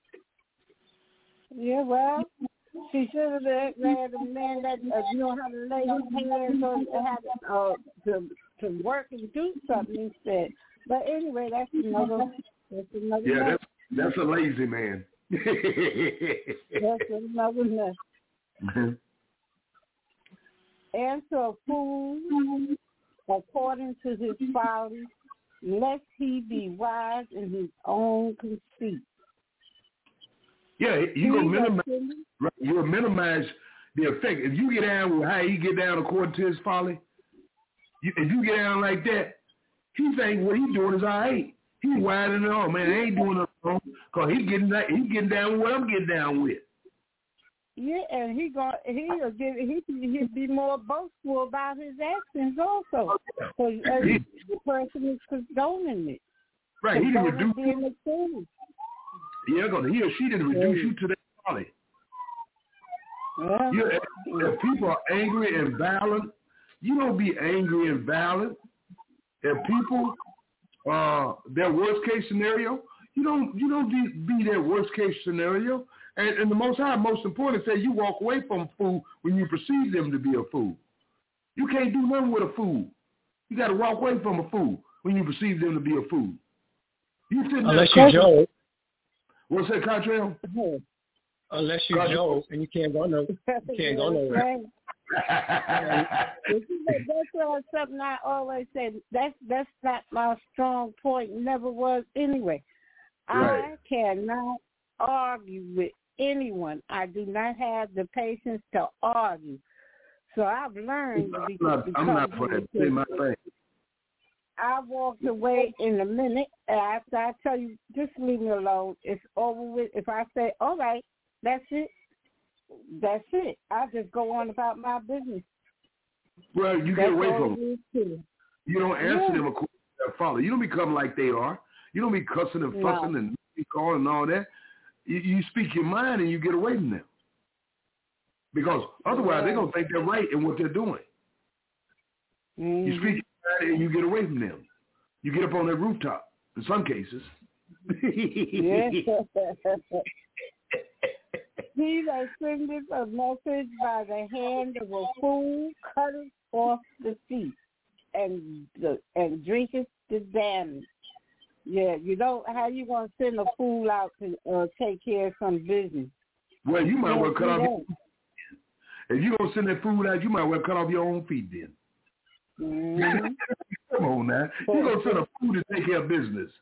Yeah, well, she should have had a man that know how to lay his hands on to work and do something instead. But anyway, that's another yeah, that's a lazy man. That's another mess. Answer a fool according to his folly, lest he be wise in his own conceit. Yeah, you'll minimize the effect. If you get down with how he get down according to his folly, if you get down like that, he think what he doing is all right. He's wiser than all, man. I ain't doing nothing wrong because he getting down with what I'm getting down with. Yeah, and he'll be more boastful about his actions also, because the person is condoning it. Right, he didn't reduce being a fool. Yeah, because he or she didn't reduce you to that folly. Yeah. If people are angry and violent, you don't be angry and violent. If people their worst case scenario, you don't be their worst case scenario. And the Most High, most important, say you walk away from a fool when you perceive them to be a fool. You can't do nothing with a fool. You got to walk away from a fool when you perceive them to be a fool. Unless you're Joe. What's that, Contrell? Unless you're Joe and you can't go nowhere. That's something I always say. That's not my strong point. Never was anyway. Right. I cannot argue with anyone. I do not have the patience to argue. So I've learned to I'm not for that. Say my thing. I walked away in a minute. After I tell you, just leave me alone. It's over with. If I say, all right, that's it, that's it. I just go on about my business. Well, you get away from them. You don't answer them according to their follow. You don't become like they are. You don't be cussing and fussing and calling and all that. You speak your mind and you get away from them. Because otherwise they're going to think they're right in what they're doing. Mm-hmm. You speak your mind and you get away from them. You get up on that rooftop in some cases. Yes. He that sendeth a message by the hand of a fool cutteth off the feet and drinketh the damage. Yeah, you don't. How you gonna send a fool out to take care of some business? Well, you might well cut off your feet. If you gonna send that fool out, you might well cut off your own feet then. Mm-hmm. Come on now, you gonna send a fool to take care of business.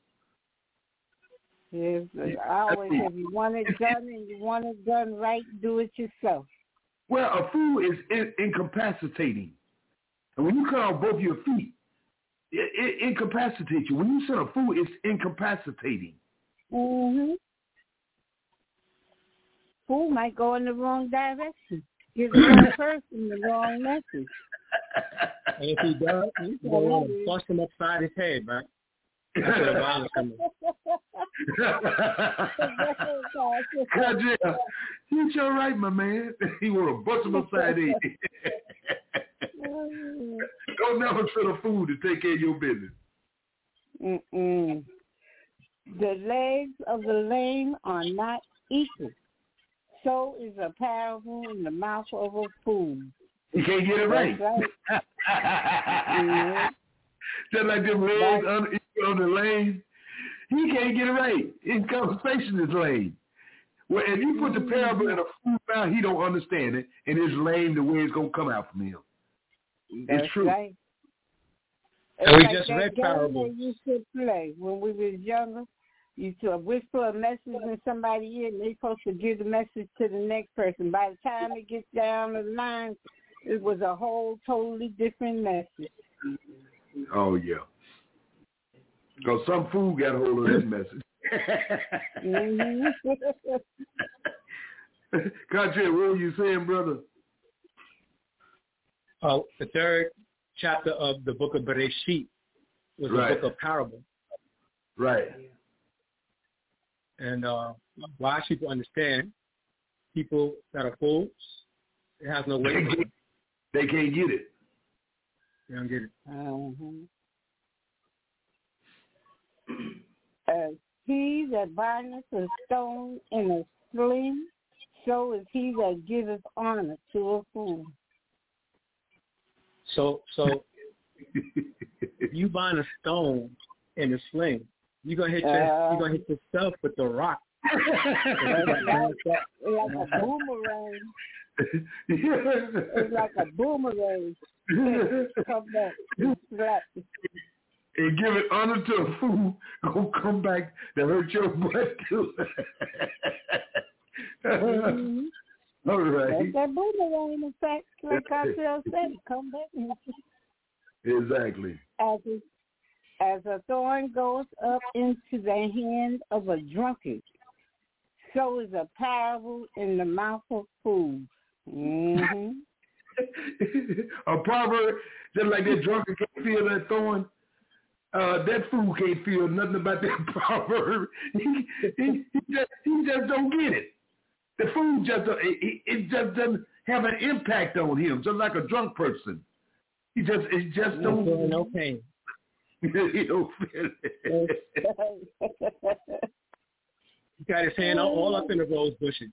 Yes, I always say, if you want it done and you want it done right, do it yourself. Well, a fool is incapacitating. And when you cut off both your feet, it incapacitates you. When you send a fool, it's incapacitating. Mm-hmm. Fool might go in the wrong direction. Give the wrong person the wrong message. And if he does, you can bust him upside his head, right? That's where the violence comes in. You're sure right, my man. He want to bust him upside the head. Don't never send a fool to take care of your business. Mm-mm. The legs of the lame are not equal. So is a parable in the mouth of a fool. He can't get it right. Mm-hmm. Just like them legs on the lane, he can't get it right. His conversation is lame. Well, if you put the parable in a fool mouth, he don't understand it, and it's lame the way it's going to come out from him. That's it's true. Right. And we like just read parables. We used to play when we was younger. You used to whisper a message in somebody's ear, and they're supposed to give the message to the next person. By the time it gets down the line, it was a whole totally different message. Oh, yeah. Because some fool got hold of that message. Contra, what were you saying, brother? The third chapter of the book of Bereshit was a book of parables. Right. And wise people understand people that are fools, it has no weight. They can't get it. They don't get it. As he that bindeth a stone in a sling, so is he that giveth honor to a fool. So if you bind a stone in a sling, you're gonna hit yourself with the rock. Like a boomerang. It's like a boomerang. Come back and slap. And give it honor to a fool, gonna come back to hurt your butt too. Mm-hmm. All right. That's that boomerang, in fact, like Costello said, come back and exactly. As a thorn goes up into the hand of a drunkard, so is a parable in the mouth of fools. Mm-hmm. A proverb, just like that drunkard can't feel that thorn, that fool can't feel nothing about that proverb. He just don't get it. The fool it just doesn't have an impact on him, just like a drunk person. It just don't feel no pain. He don't feel it. He got his hand all up in the rose bushes.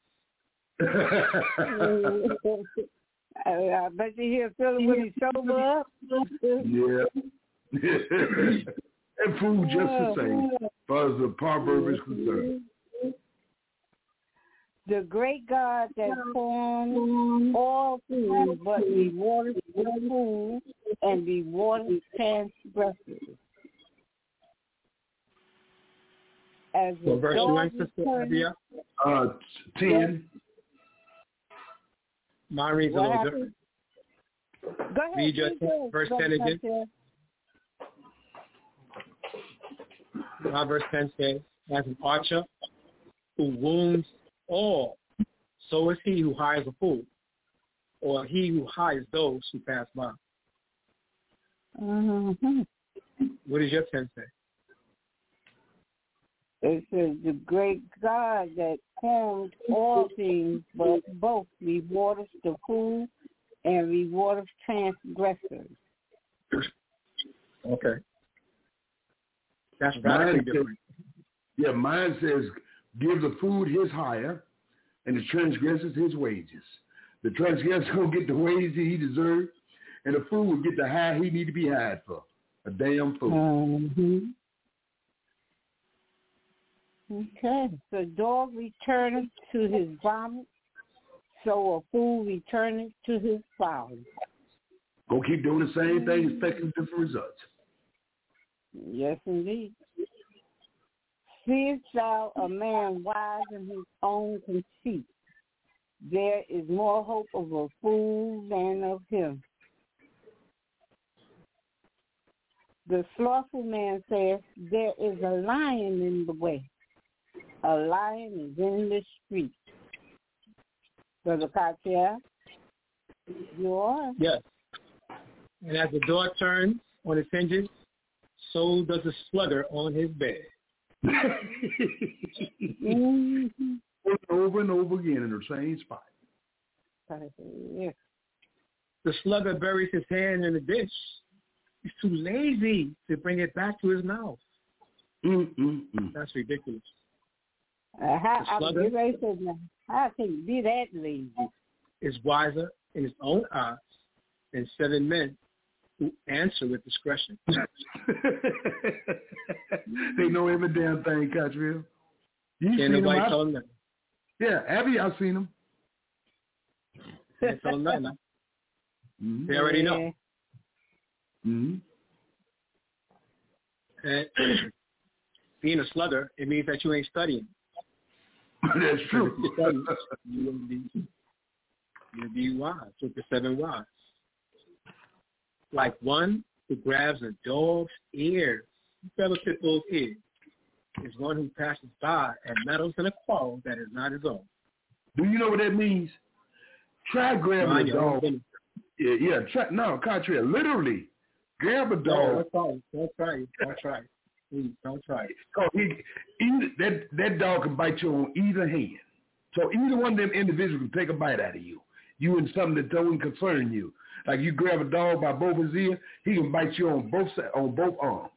I bet you he'll feel it when he's sober up. Yeah. That fool just the same, as far as the proverb is concerned. The great God that formed all things, but rewarded the fool and rewarded transgressors. As what verse you in, Sister Abia? 10. Mine reads a little different. Go ahead. Read your verse 10 again. My verse 10 says, as an archer who wounds all, so is he who hires a fool, or he who hires those who pass by. Mm-hmm. What does your 10 say? It says the great God that formed all things, but both rewardeth the fool and rewardeth transgressors. Okay. That's radically different. Yeah, mine says, give the fool his hire, and the transgressors his wages. The transgressor will get the wages he deserves, and the fool will get the hire he need to be hired for. A damn fool. Mm-hmm. Okay. The dog returneth to his vomit, so a fool returneth to his folly. Go keep doing the same thing, expecting different results. Yes, indeed. Seest thou a man wise in his own conceit? There is more hope of a fool than of him. The slothful man saith, there is a lion in the way. A lion is in the street. Brother Katia, you are? Yes. And as the door turns on its hinges, so does the slugger on his bed. Mm-hmm. Over and over again in the same spot. Yes. The slugger buries his hand in the dish. He's too lazy to bring it back to his mouth. That's ridiculous. How can you be that lazy? Is wiser in his own eyes than 7 men who answer with discretion. They know every damn thing, Cottrell. You Can't seen nobody them? tell them that. Yeah, Abby, I've seen them. Can't tell them nothing. Mm-hmm. They already know. Mm-hmm. And being a slugger, it means that you ain't studying. That's true. You'll be wise with the 7 wise. Like one who grabs a dog's ears. You better fit those ears. Is one who passes by and meddles in a quarrel that is not his own. Do you know what that means? Try grabbing a dog. Yeah. Contrary. Literally, grab a dog. Don't try it. Please, don't try it. That dog can bite you on either hand. So either one of them individuals can take a bite out of you. You in something that doesn't concern you. Like you grab a dog by both his ears, he can bite you on both arms.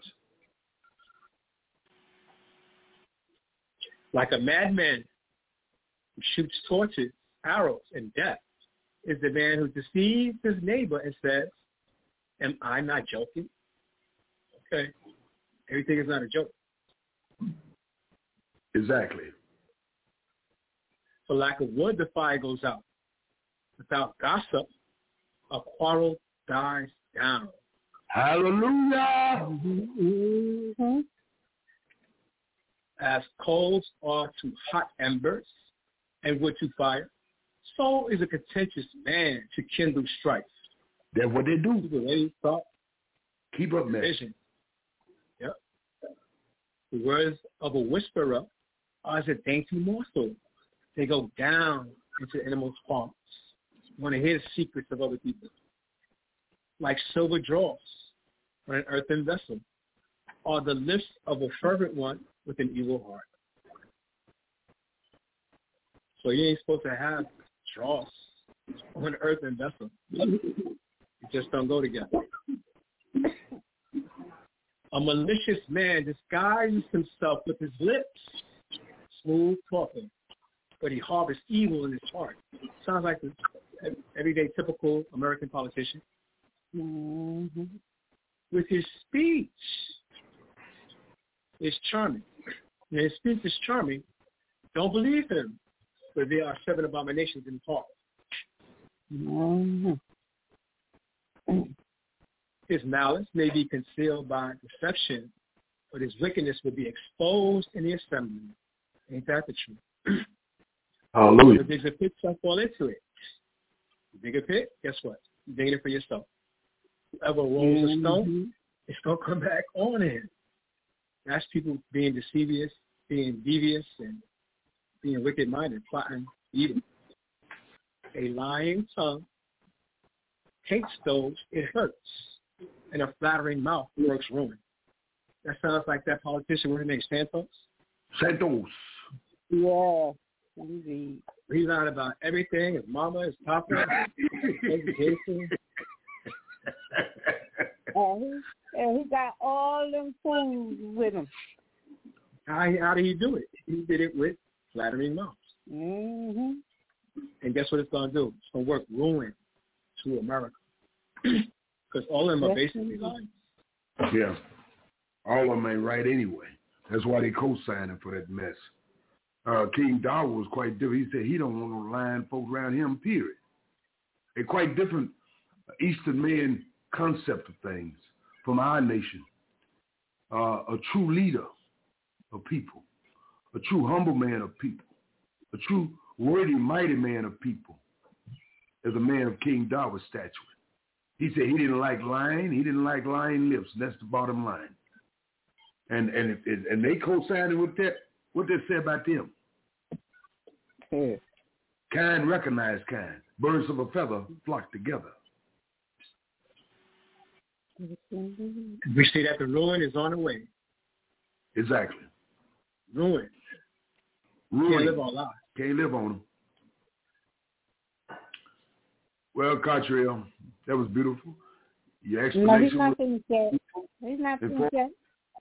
Like a madman who shoots torches, arrows, and death is the man who deceives his neighbor and says, am I not joking? Okay. Everything is not a joke. Exactly. For lack of wood, the fire goes out. Without gossip, a quarrel dies down. Hallelujah. Mm-hmm. As coals are to hot embers and wood to fire, so is a contentious man to kindle strife. That's what they do. Keep up, man. Vision. Yep. The words of a whisperer are as a dainty morsel. They go down into the innermost parts. You want to hear the secrets of other people. Like silver dross on an earthen vessel, are the lips of a fervent one with an evil heart. So you ain't supposed to have dross on an earthen vessel. You just don't go together. A malicious man disguises himself with his lips, smooth talking, but he harbors evil in his heart. Sounds like this everyday typical American politician. Mm-hmm. With his speech is charming. And his speech is charming. Don't believe him, for there are 7 abominations in his heart. Mm-hmm. His malice may be concealed by deception, but his wickedness will be exposed in the assembly. Ain't that the truth? Hallelujah. Whoever digs a pit shall fall into it. You dig a pit, guess what? You're digging it for yourself. Whoever rolls a stone, it's going to come back on him. That's people being devious, and being wicked-minded, plotting evil. A lying tongue hates those it hurts, and a flattering mouth works ruin. That sounds like that politician, what's his name, Santos? Santos. Yeah, indeed. He lied about everything, his mama, his papa, education. And he got all them fools with him. How did he do it? He did it with flattering mouths. Mm-hmm. And guess what it's going to do? It's going to work ruin to America. Because all of them are basically lying. Yeah. All of them ain't right anyway. That's why they co-signing for that mess. King Dawa was quite different. He said he don't want no lying folk around him, period. A quite different Eastern man concept of things from our nation. A true leader of people. A true humble man of people. A true worthy, mighty man of people is a man of King Dawa's stature. He said he didn't like lying. He didn't like lying lips. And that's the bottom line. And they co-signed with that. What they say about them? Kind recognize kind. Birds of a feather flock together. We see that the ruin is on the way. Exactly. Ruin. Can't live on lies. Can't live on them. Well, Cartrell, that was beautiful. Your explanation. No, he's not finished yet. He's not finished yet.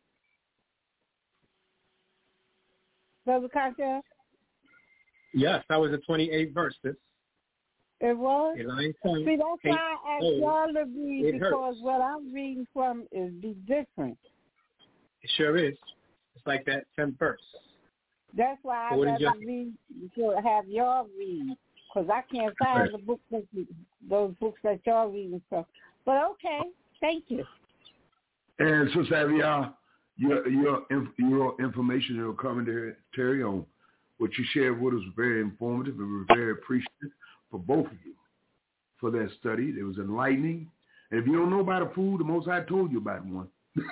Brother Cartrell? Yes, that was the 28th verse. It was? See, that's why I asked y'all to read, because what I'm reading from is different. It sure is. It's like that 10th verse. That's why I got to read, to have y'all read, because I can't find the book those books that y'all reading from. But okay, thank you. And so, Savia, your information, your commentary on what you shared with us was very informative, and we're very appreciative for both of you for that study. It was enlightening. And if you don't know about a food, the Most High told you about one.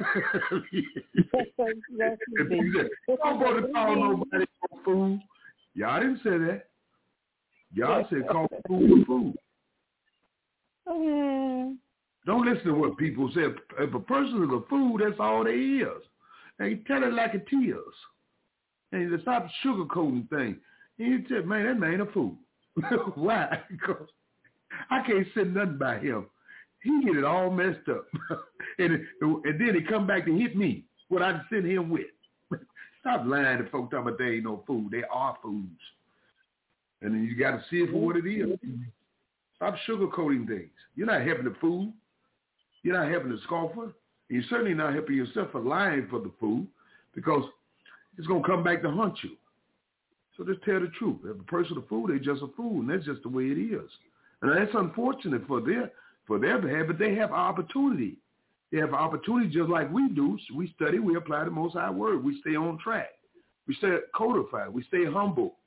Don't go to call nobody for food. Y'all didn't say that. Y'all said call food for food. Don't listen to what people say. If a person is a food, that's all they is. And you tell it like it is. And you stop sugarcoating things. And you tell, man, that man ain't a fool. Why? Because I can't say nothing by him. He get it all messed up. and then he come back to hit me, what I sent him with. Stop lying to folks talking about they ain't no food. They are foods. And then you got to see it for what it is. Stop sugarcoating things. You're not helping the food. You're not helping the scoffer. You're certainly not helping yourself for lying for the food, because it's going to come back to haunt you. So just tell the truth. If a person a fool, they're just a fool, and that's just the way it is. And that's unfortunate for their behalf, but they have opportunity. They have opportunity just like we do. So we study, we apply the Most High Word. We stay on track. We stay codified. We stay humble.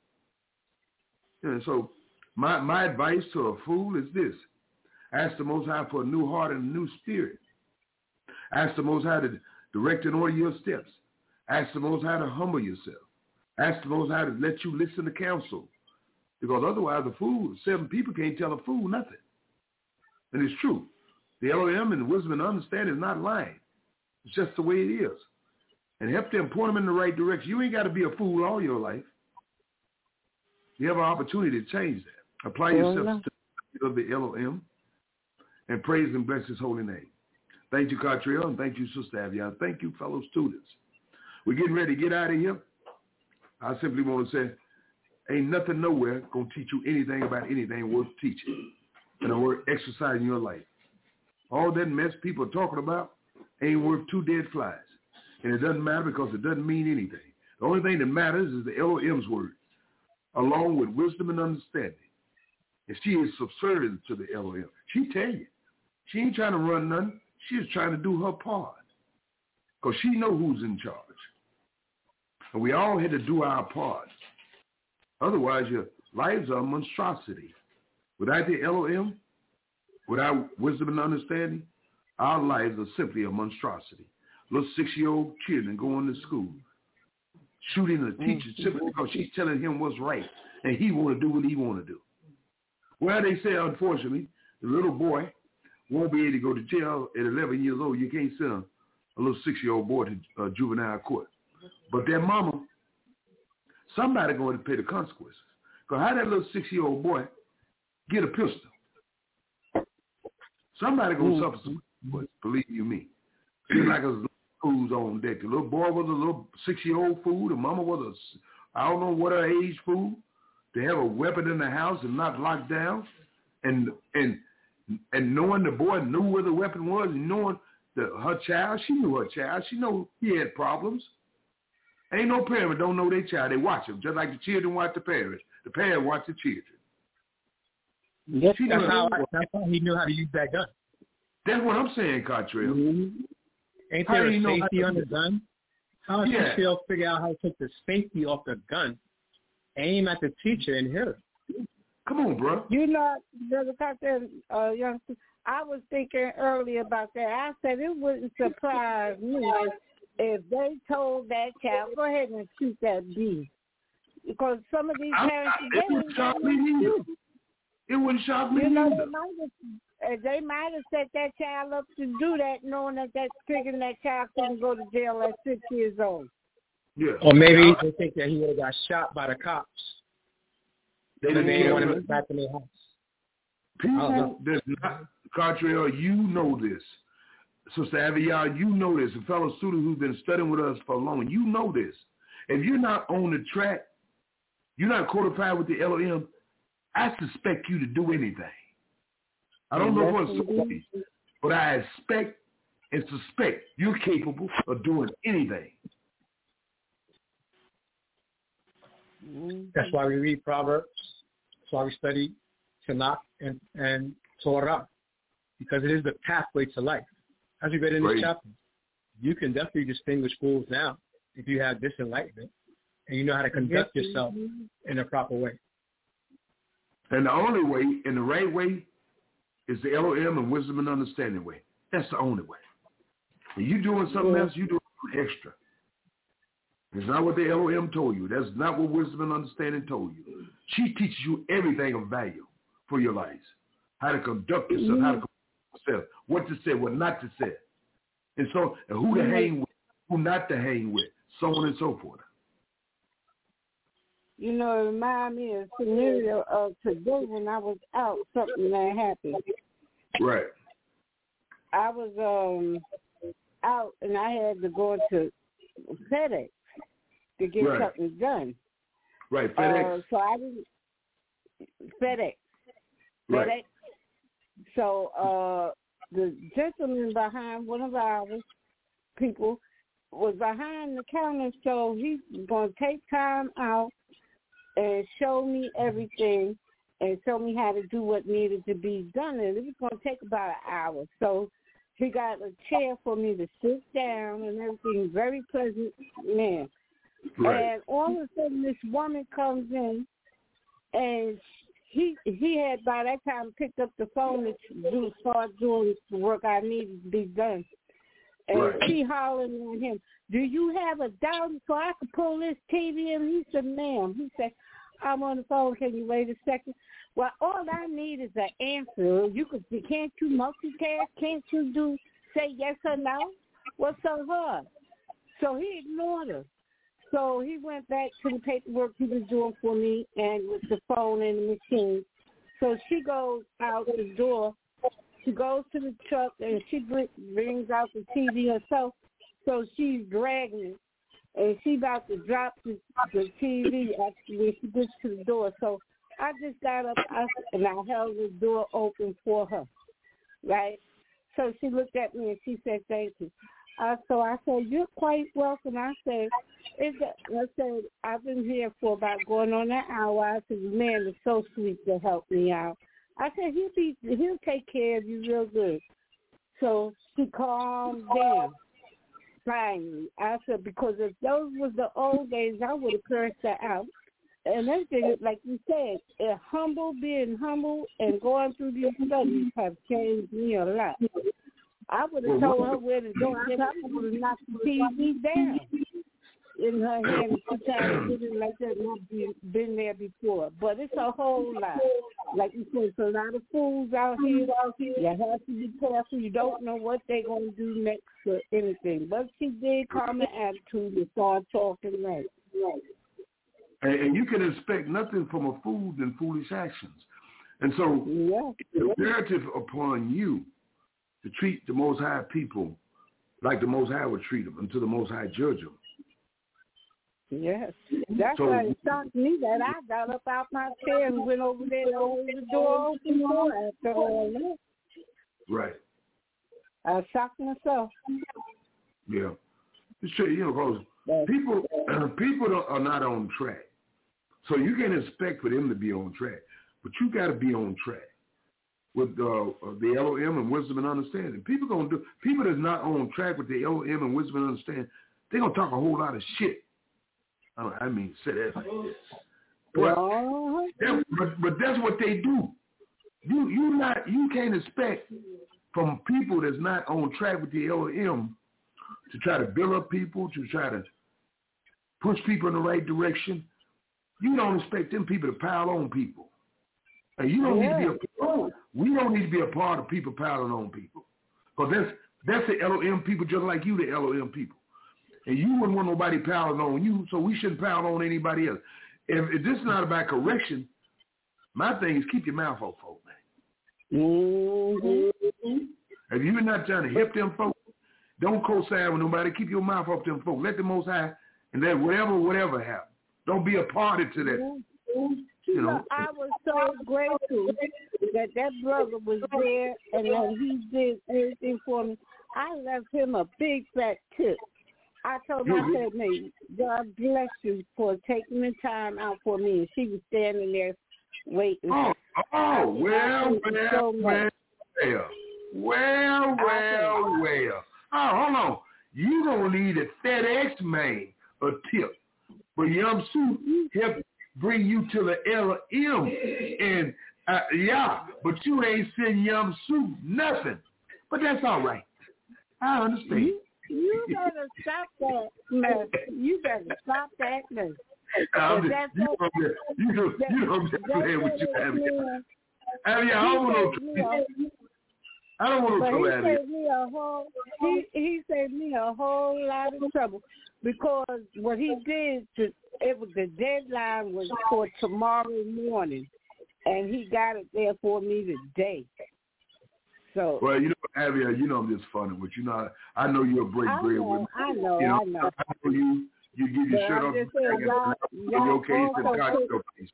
And so my advice to a fool is this. Ask the Most High for a new heart and a new spirit. Ask the Most High to direct and order your steps. Ask the Most High to humble yourself. Ask the Most High to let you listen to counsel. Because otherwise a fool, 7 people can't tell a fool nothing. And it's true. The Elohim and wisdom and understanding is not lying. It's just the way it is. And help them, point them in the right direction. You ain't got to be a fool all your life. You have an opportunity to change that. Apply yourself to the Elohim and praise and bless his holy name. Thank you, Cartrell, and thank you, Sister Avion. Thank you, fellow students. We're getting ready to get out of here. I simply want to say, ain't nothing nowhere going to teach you anything about anything worth teaching and worth exercising your life. All that mess people are talking about ain't worth 2 dead flies. And it doesn't matter because it doesn't mean anything. The only thing that matters is the Elohim's word, along with wisdom and understanding. And she is subservient to the Elohim. She tell you. She ain't trying to run nothing. She is trying to do her part. because she know who's in charge. And we all had to do our part. Otherwise, your lives are a monstrosity. Without the Elohim, without wisdom and understanding, our lives are simply a monstrosity. Little 6-year-old children going to school, shooting a teacher simply because she's telling him what's right, and he want to do what he want to do. Well, they say, unfortunately, the little boy won't be able to go to jail at 11 years old. You can't send a little 6-year-old boy to juvenile court. But their mama, somebody going to pay the consequences. Because how that little 6-year-old boy get a pistol? Somebody going to suffer some consequences, believe you me. Seems like a fool's on deck. The little boy was a little 6-year-old fool. The mama was I don't know what her age fool. To have a weapon in the house and not locked down, and knowing the boy knew where the weapon was, and knowing her child, she knew her child. She knew he had problems. Ain't no parent don't know their child. They watch them, just like the children watch the parents. The parent watch the children. Yes, that's how he knew how to use that gun. That's what I'm saying, Cottrell. Ain't there a safety on the gun? How does she figure out how to take the safety off the gun, aim at the teacher, and hit her? Come on, bro. You know, Brother Cottrell, youngster, I was thinking earlier about that. I said it wouldn't surprise me if they told that child, go ahead and shoot that bee. Because some of these parents, it wouldn't shock me neither. It wouldn't shock me neither. They might have set that child up to do that, knowing that figuring that child couldn't go to jail at 6 years old. Yeah. Or maybe they think that he would have got shot by the cops. They didn't want him back in their house. People that's not, Cottrell, you know this. Sister Avial, you know this. A fellow student who's been studying with us for long, you know this. If you're not on the track, you're not codified with the Elohim, I suspect you to do anything. I don't know what's so, but I expect and suspect you're capable of doing anything. That's why we read Proverbs. That's why we study Tanakh and Torah, because it is the pathway to life. As we read in this chapter, you can definitely distinguish fools now if you have this enlightenment and you know how to conduct yourself in a proper way. And the only way, in the right way, is the Elohim and wisdom and understanding way. That's the only way. When you're doing something else, you're doing extra. It's not what the Elohim told you. That's not what wisdom and understanding told you. She teaches you everything of value for your lives. How to conduct yourself, how to conduct yourself, what to say, what not to say. And so, and who to hang with, who not to hang with, so on and so forth. You know, it reminds me of a scenario of today when I was out, something that happened. Right. I was out and I had to go to FedEx to get something done. Right, FedEx. So I didn't FedEx. Right. FedEx. So the gentleman behind one of our people was behind the counter, so he's going to take time out and show me everything and show me how to do what needed to be done. And it was going to take about an hour. So he got a chair for me to sit down and everything, very pleasant man. Right. And all of a sudden this woman comes in and he had by that time picked up the phone to start doing the work I needed to be done. And she hollering at him, "Do you have a doubt so I can pull this TV in?" He said, "Ma'am." He said, "I'm on the phone. Can you wait a second?" Well, all I need is an answer. Can't you multitask? Can't you say yes or no? What's so hard? So he ignored her. So he went back to the paperwork he was doing for me and with the phone and the machine. So she goes out the door. She goes to the truck and she brings out the TV herself. So she's dragging it. And she about to drop the TV after when she gets to the door. So I just got up and I held the door open for her, right? So she looked at me and she said, "Thank you." So I said, "You're quite welcome." I said, "I've been here for about going on an hour." I said, "The man is so sweet to help me out." I said, he'll take care of you real good. So she calmed down. finally. I said, because if those was the old days, I would have cursed her out. And that thing, like you said, being humble and going through these studies have changed me a lot. I would have told her where to go. I would have knocked the TV down in her hand. She tried to do it like that, not been there before. But it's a whole lot. Like you said, it's a lot of fools out here. You have to be careful. You don't know what they're going to do next or anything. But she did calm her attitude and start talking right. And you can expect nothing from a fool than foolish actions. And so it's imperative upon you to treat the Most High people like the Most High would treat them until the Most High judge them. Yes. That's why it shocked me that I got up out my chair and went over there to hold the door open for her after all that. Right. I shocked myself. Yeah. It's true, because people are not on track. So you can't expect for them to be on track. But you got to be on track with the LOM and wisdom and understanding. People that's not on track with the LOM and wisdom and understanding, they're going to talk a whole lot of shit. I mean, say that like this. But that's what they do. You can't expect from people that's not on track with the LOM to try to build up people, to try to push people in the right direction. You don't expect them people to pile on people. And you don't need to be we don't need to be a part of people piling on people. Because that's the LOM people just like you, the LOM people. And you wouldn't want nobody piling on you, so we shouldn't pile on anybody else. If this is not about correction, my thing is keep your mouth off folks, man. Mm-hmm. If you're not trying to help them folks, don't co-sign with nobody. Keep your mouth off them folks. Let the Most High and let whatever happen. Don't be a party to that. You know. I was so grateful that brother was there and that he did everything for me. I left him a big fat tip. I told him, I said, man, God bless you for taking the time out for me. And she was standing there waiting. Well. Oh, hold on. You don't need a FedEx man a tip. But Yum Soup help bring you to the LM. And, but you ain't send Yum Soup nothing. But that's all right. I understand. You better stop that mess. You better stop that mess. You don't get what you have. I don't want to go at it. He saved me a whole lot of trouble because what he did, the deadline was for tomorrow morning, and he got it there for me today. So, well, Avia, I'm just funny, but I know you'll break bread with me. I know. I know you give your shirt off in your case and got your case.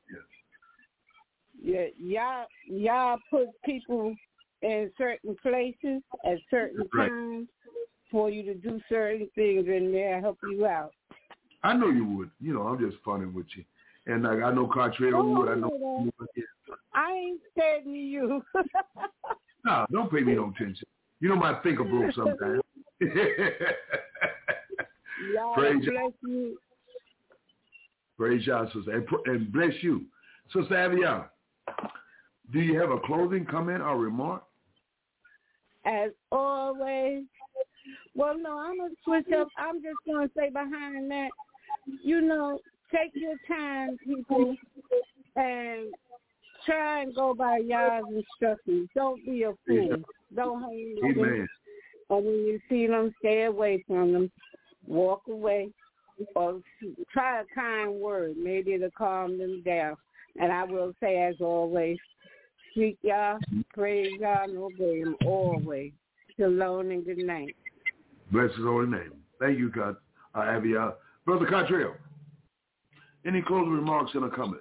Yeah, y'all put people in certain places at certain times for you to do certain things, and they'll help you out. I know you would. I'm just funny with you. And I know Cartrell would. I know you would. I ain't scared of you. No, don't pay me no attention. My thinker broke sometimes. Praise bless you. Praise y'all, sister. And bless you. Sister Avia, do you have a closing comment or remark? As always. Well, no, I'm going to switch up. I'm just going to say behind that, take your time, people, and try and go by y'all's instructions. Don't be a fool. Don't hang with them. And when you see them, stay away from them. Walk away. Or try a kind word. Maybe it'll calm them down. And I will say, as always, seek y'all, praise y'all, and obey him always. Shalom and good night. Bless his holy name. Thank you, God. Avia. Brother Cottrell, any closing remarks and comments?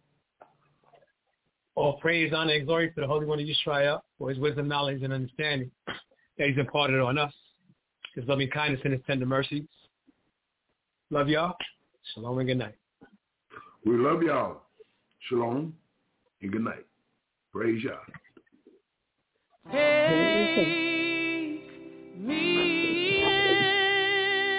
All praise, honor, and glory to the Holy One of Yisrael for his wisdom, knowledge, and understanding that he's imparted on us, his loving kindness and his tender mercies. Love y'all. Shalom and good night. We love y'all. Shalom and good night. Praise y'all. Take me in.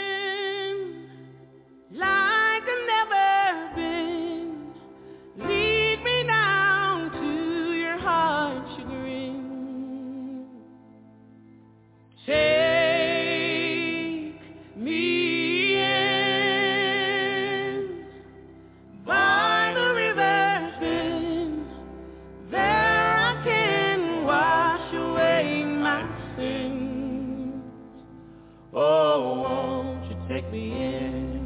take me in.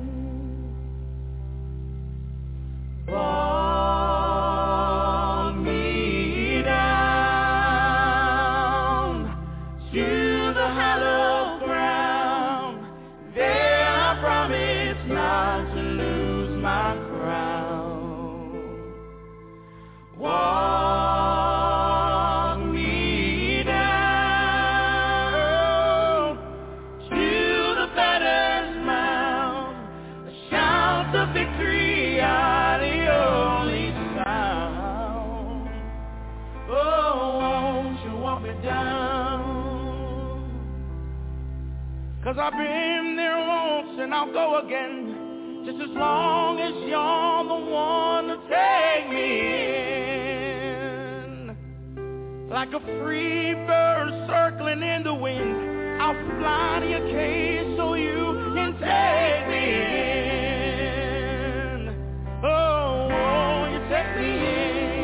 Walk me down to the hallowed ground. There I promise not to lose my crown. Walk me down to the batter's mound. The shouts of victory are the only sound. Oh, won't you walk me down? 'Cause I've been there once and I'll go again, just as long as you're the one to take me in. Like a free bird circling in the wind, I'll fly to your cage so you can take me in. Oh, won't you take me in?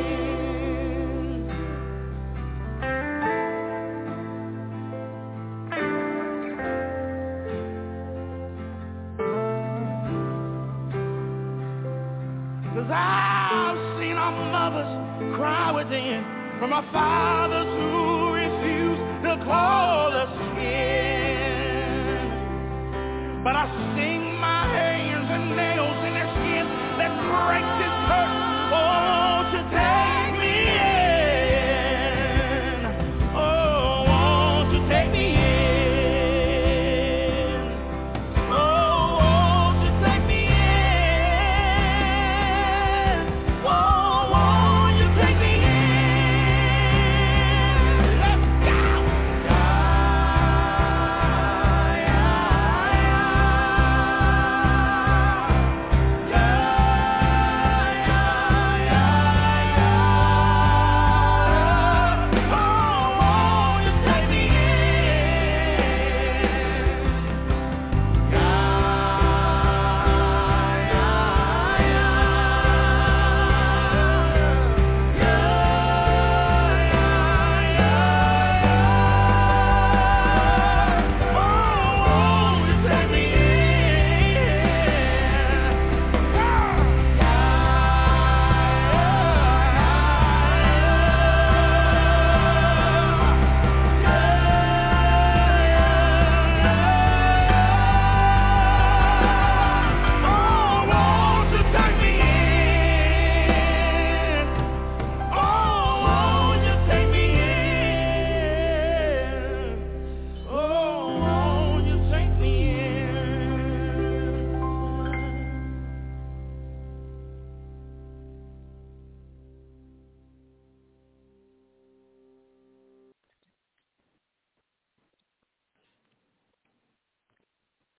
'Cause I've seen our mothers cry within from our fathers who refused to call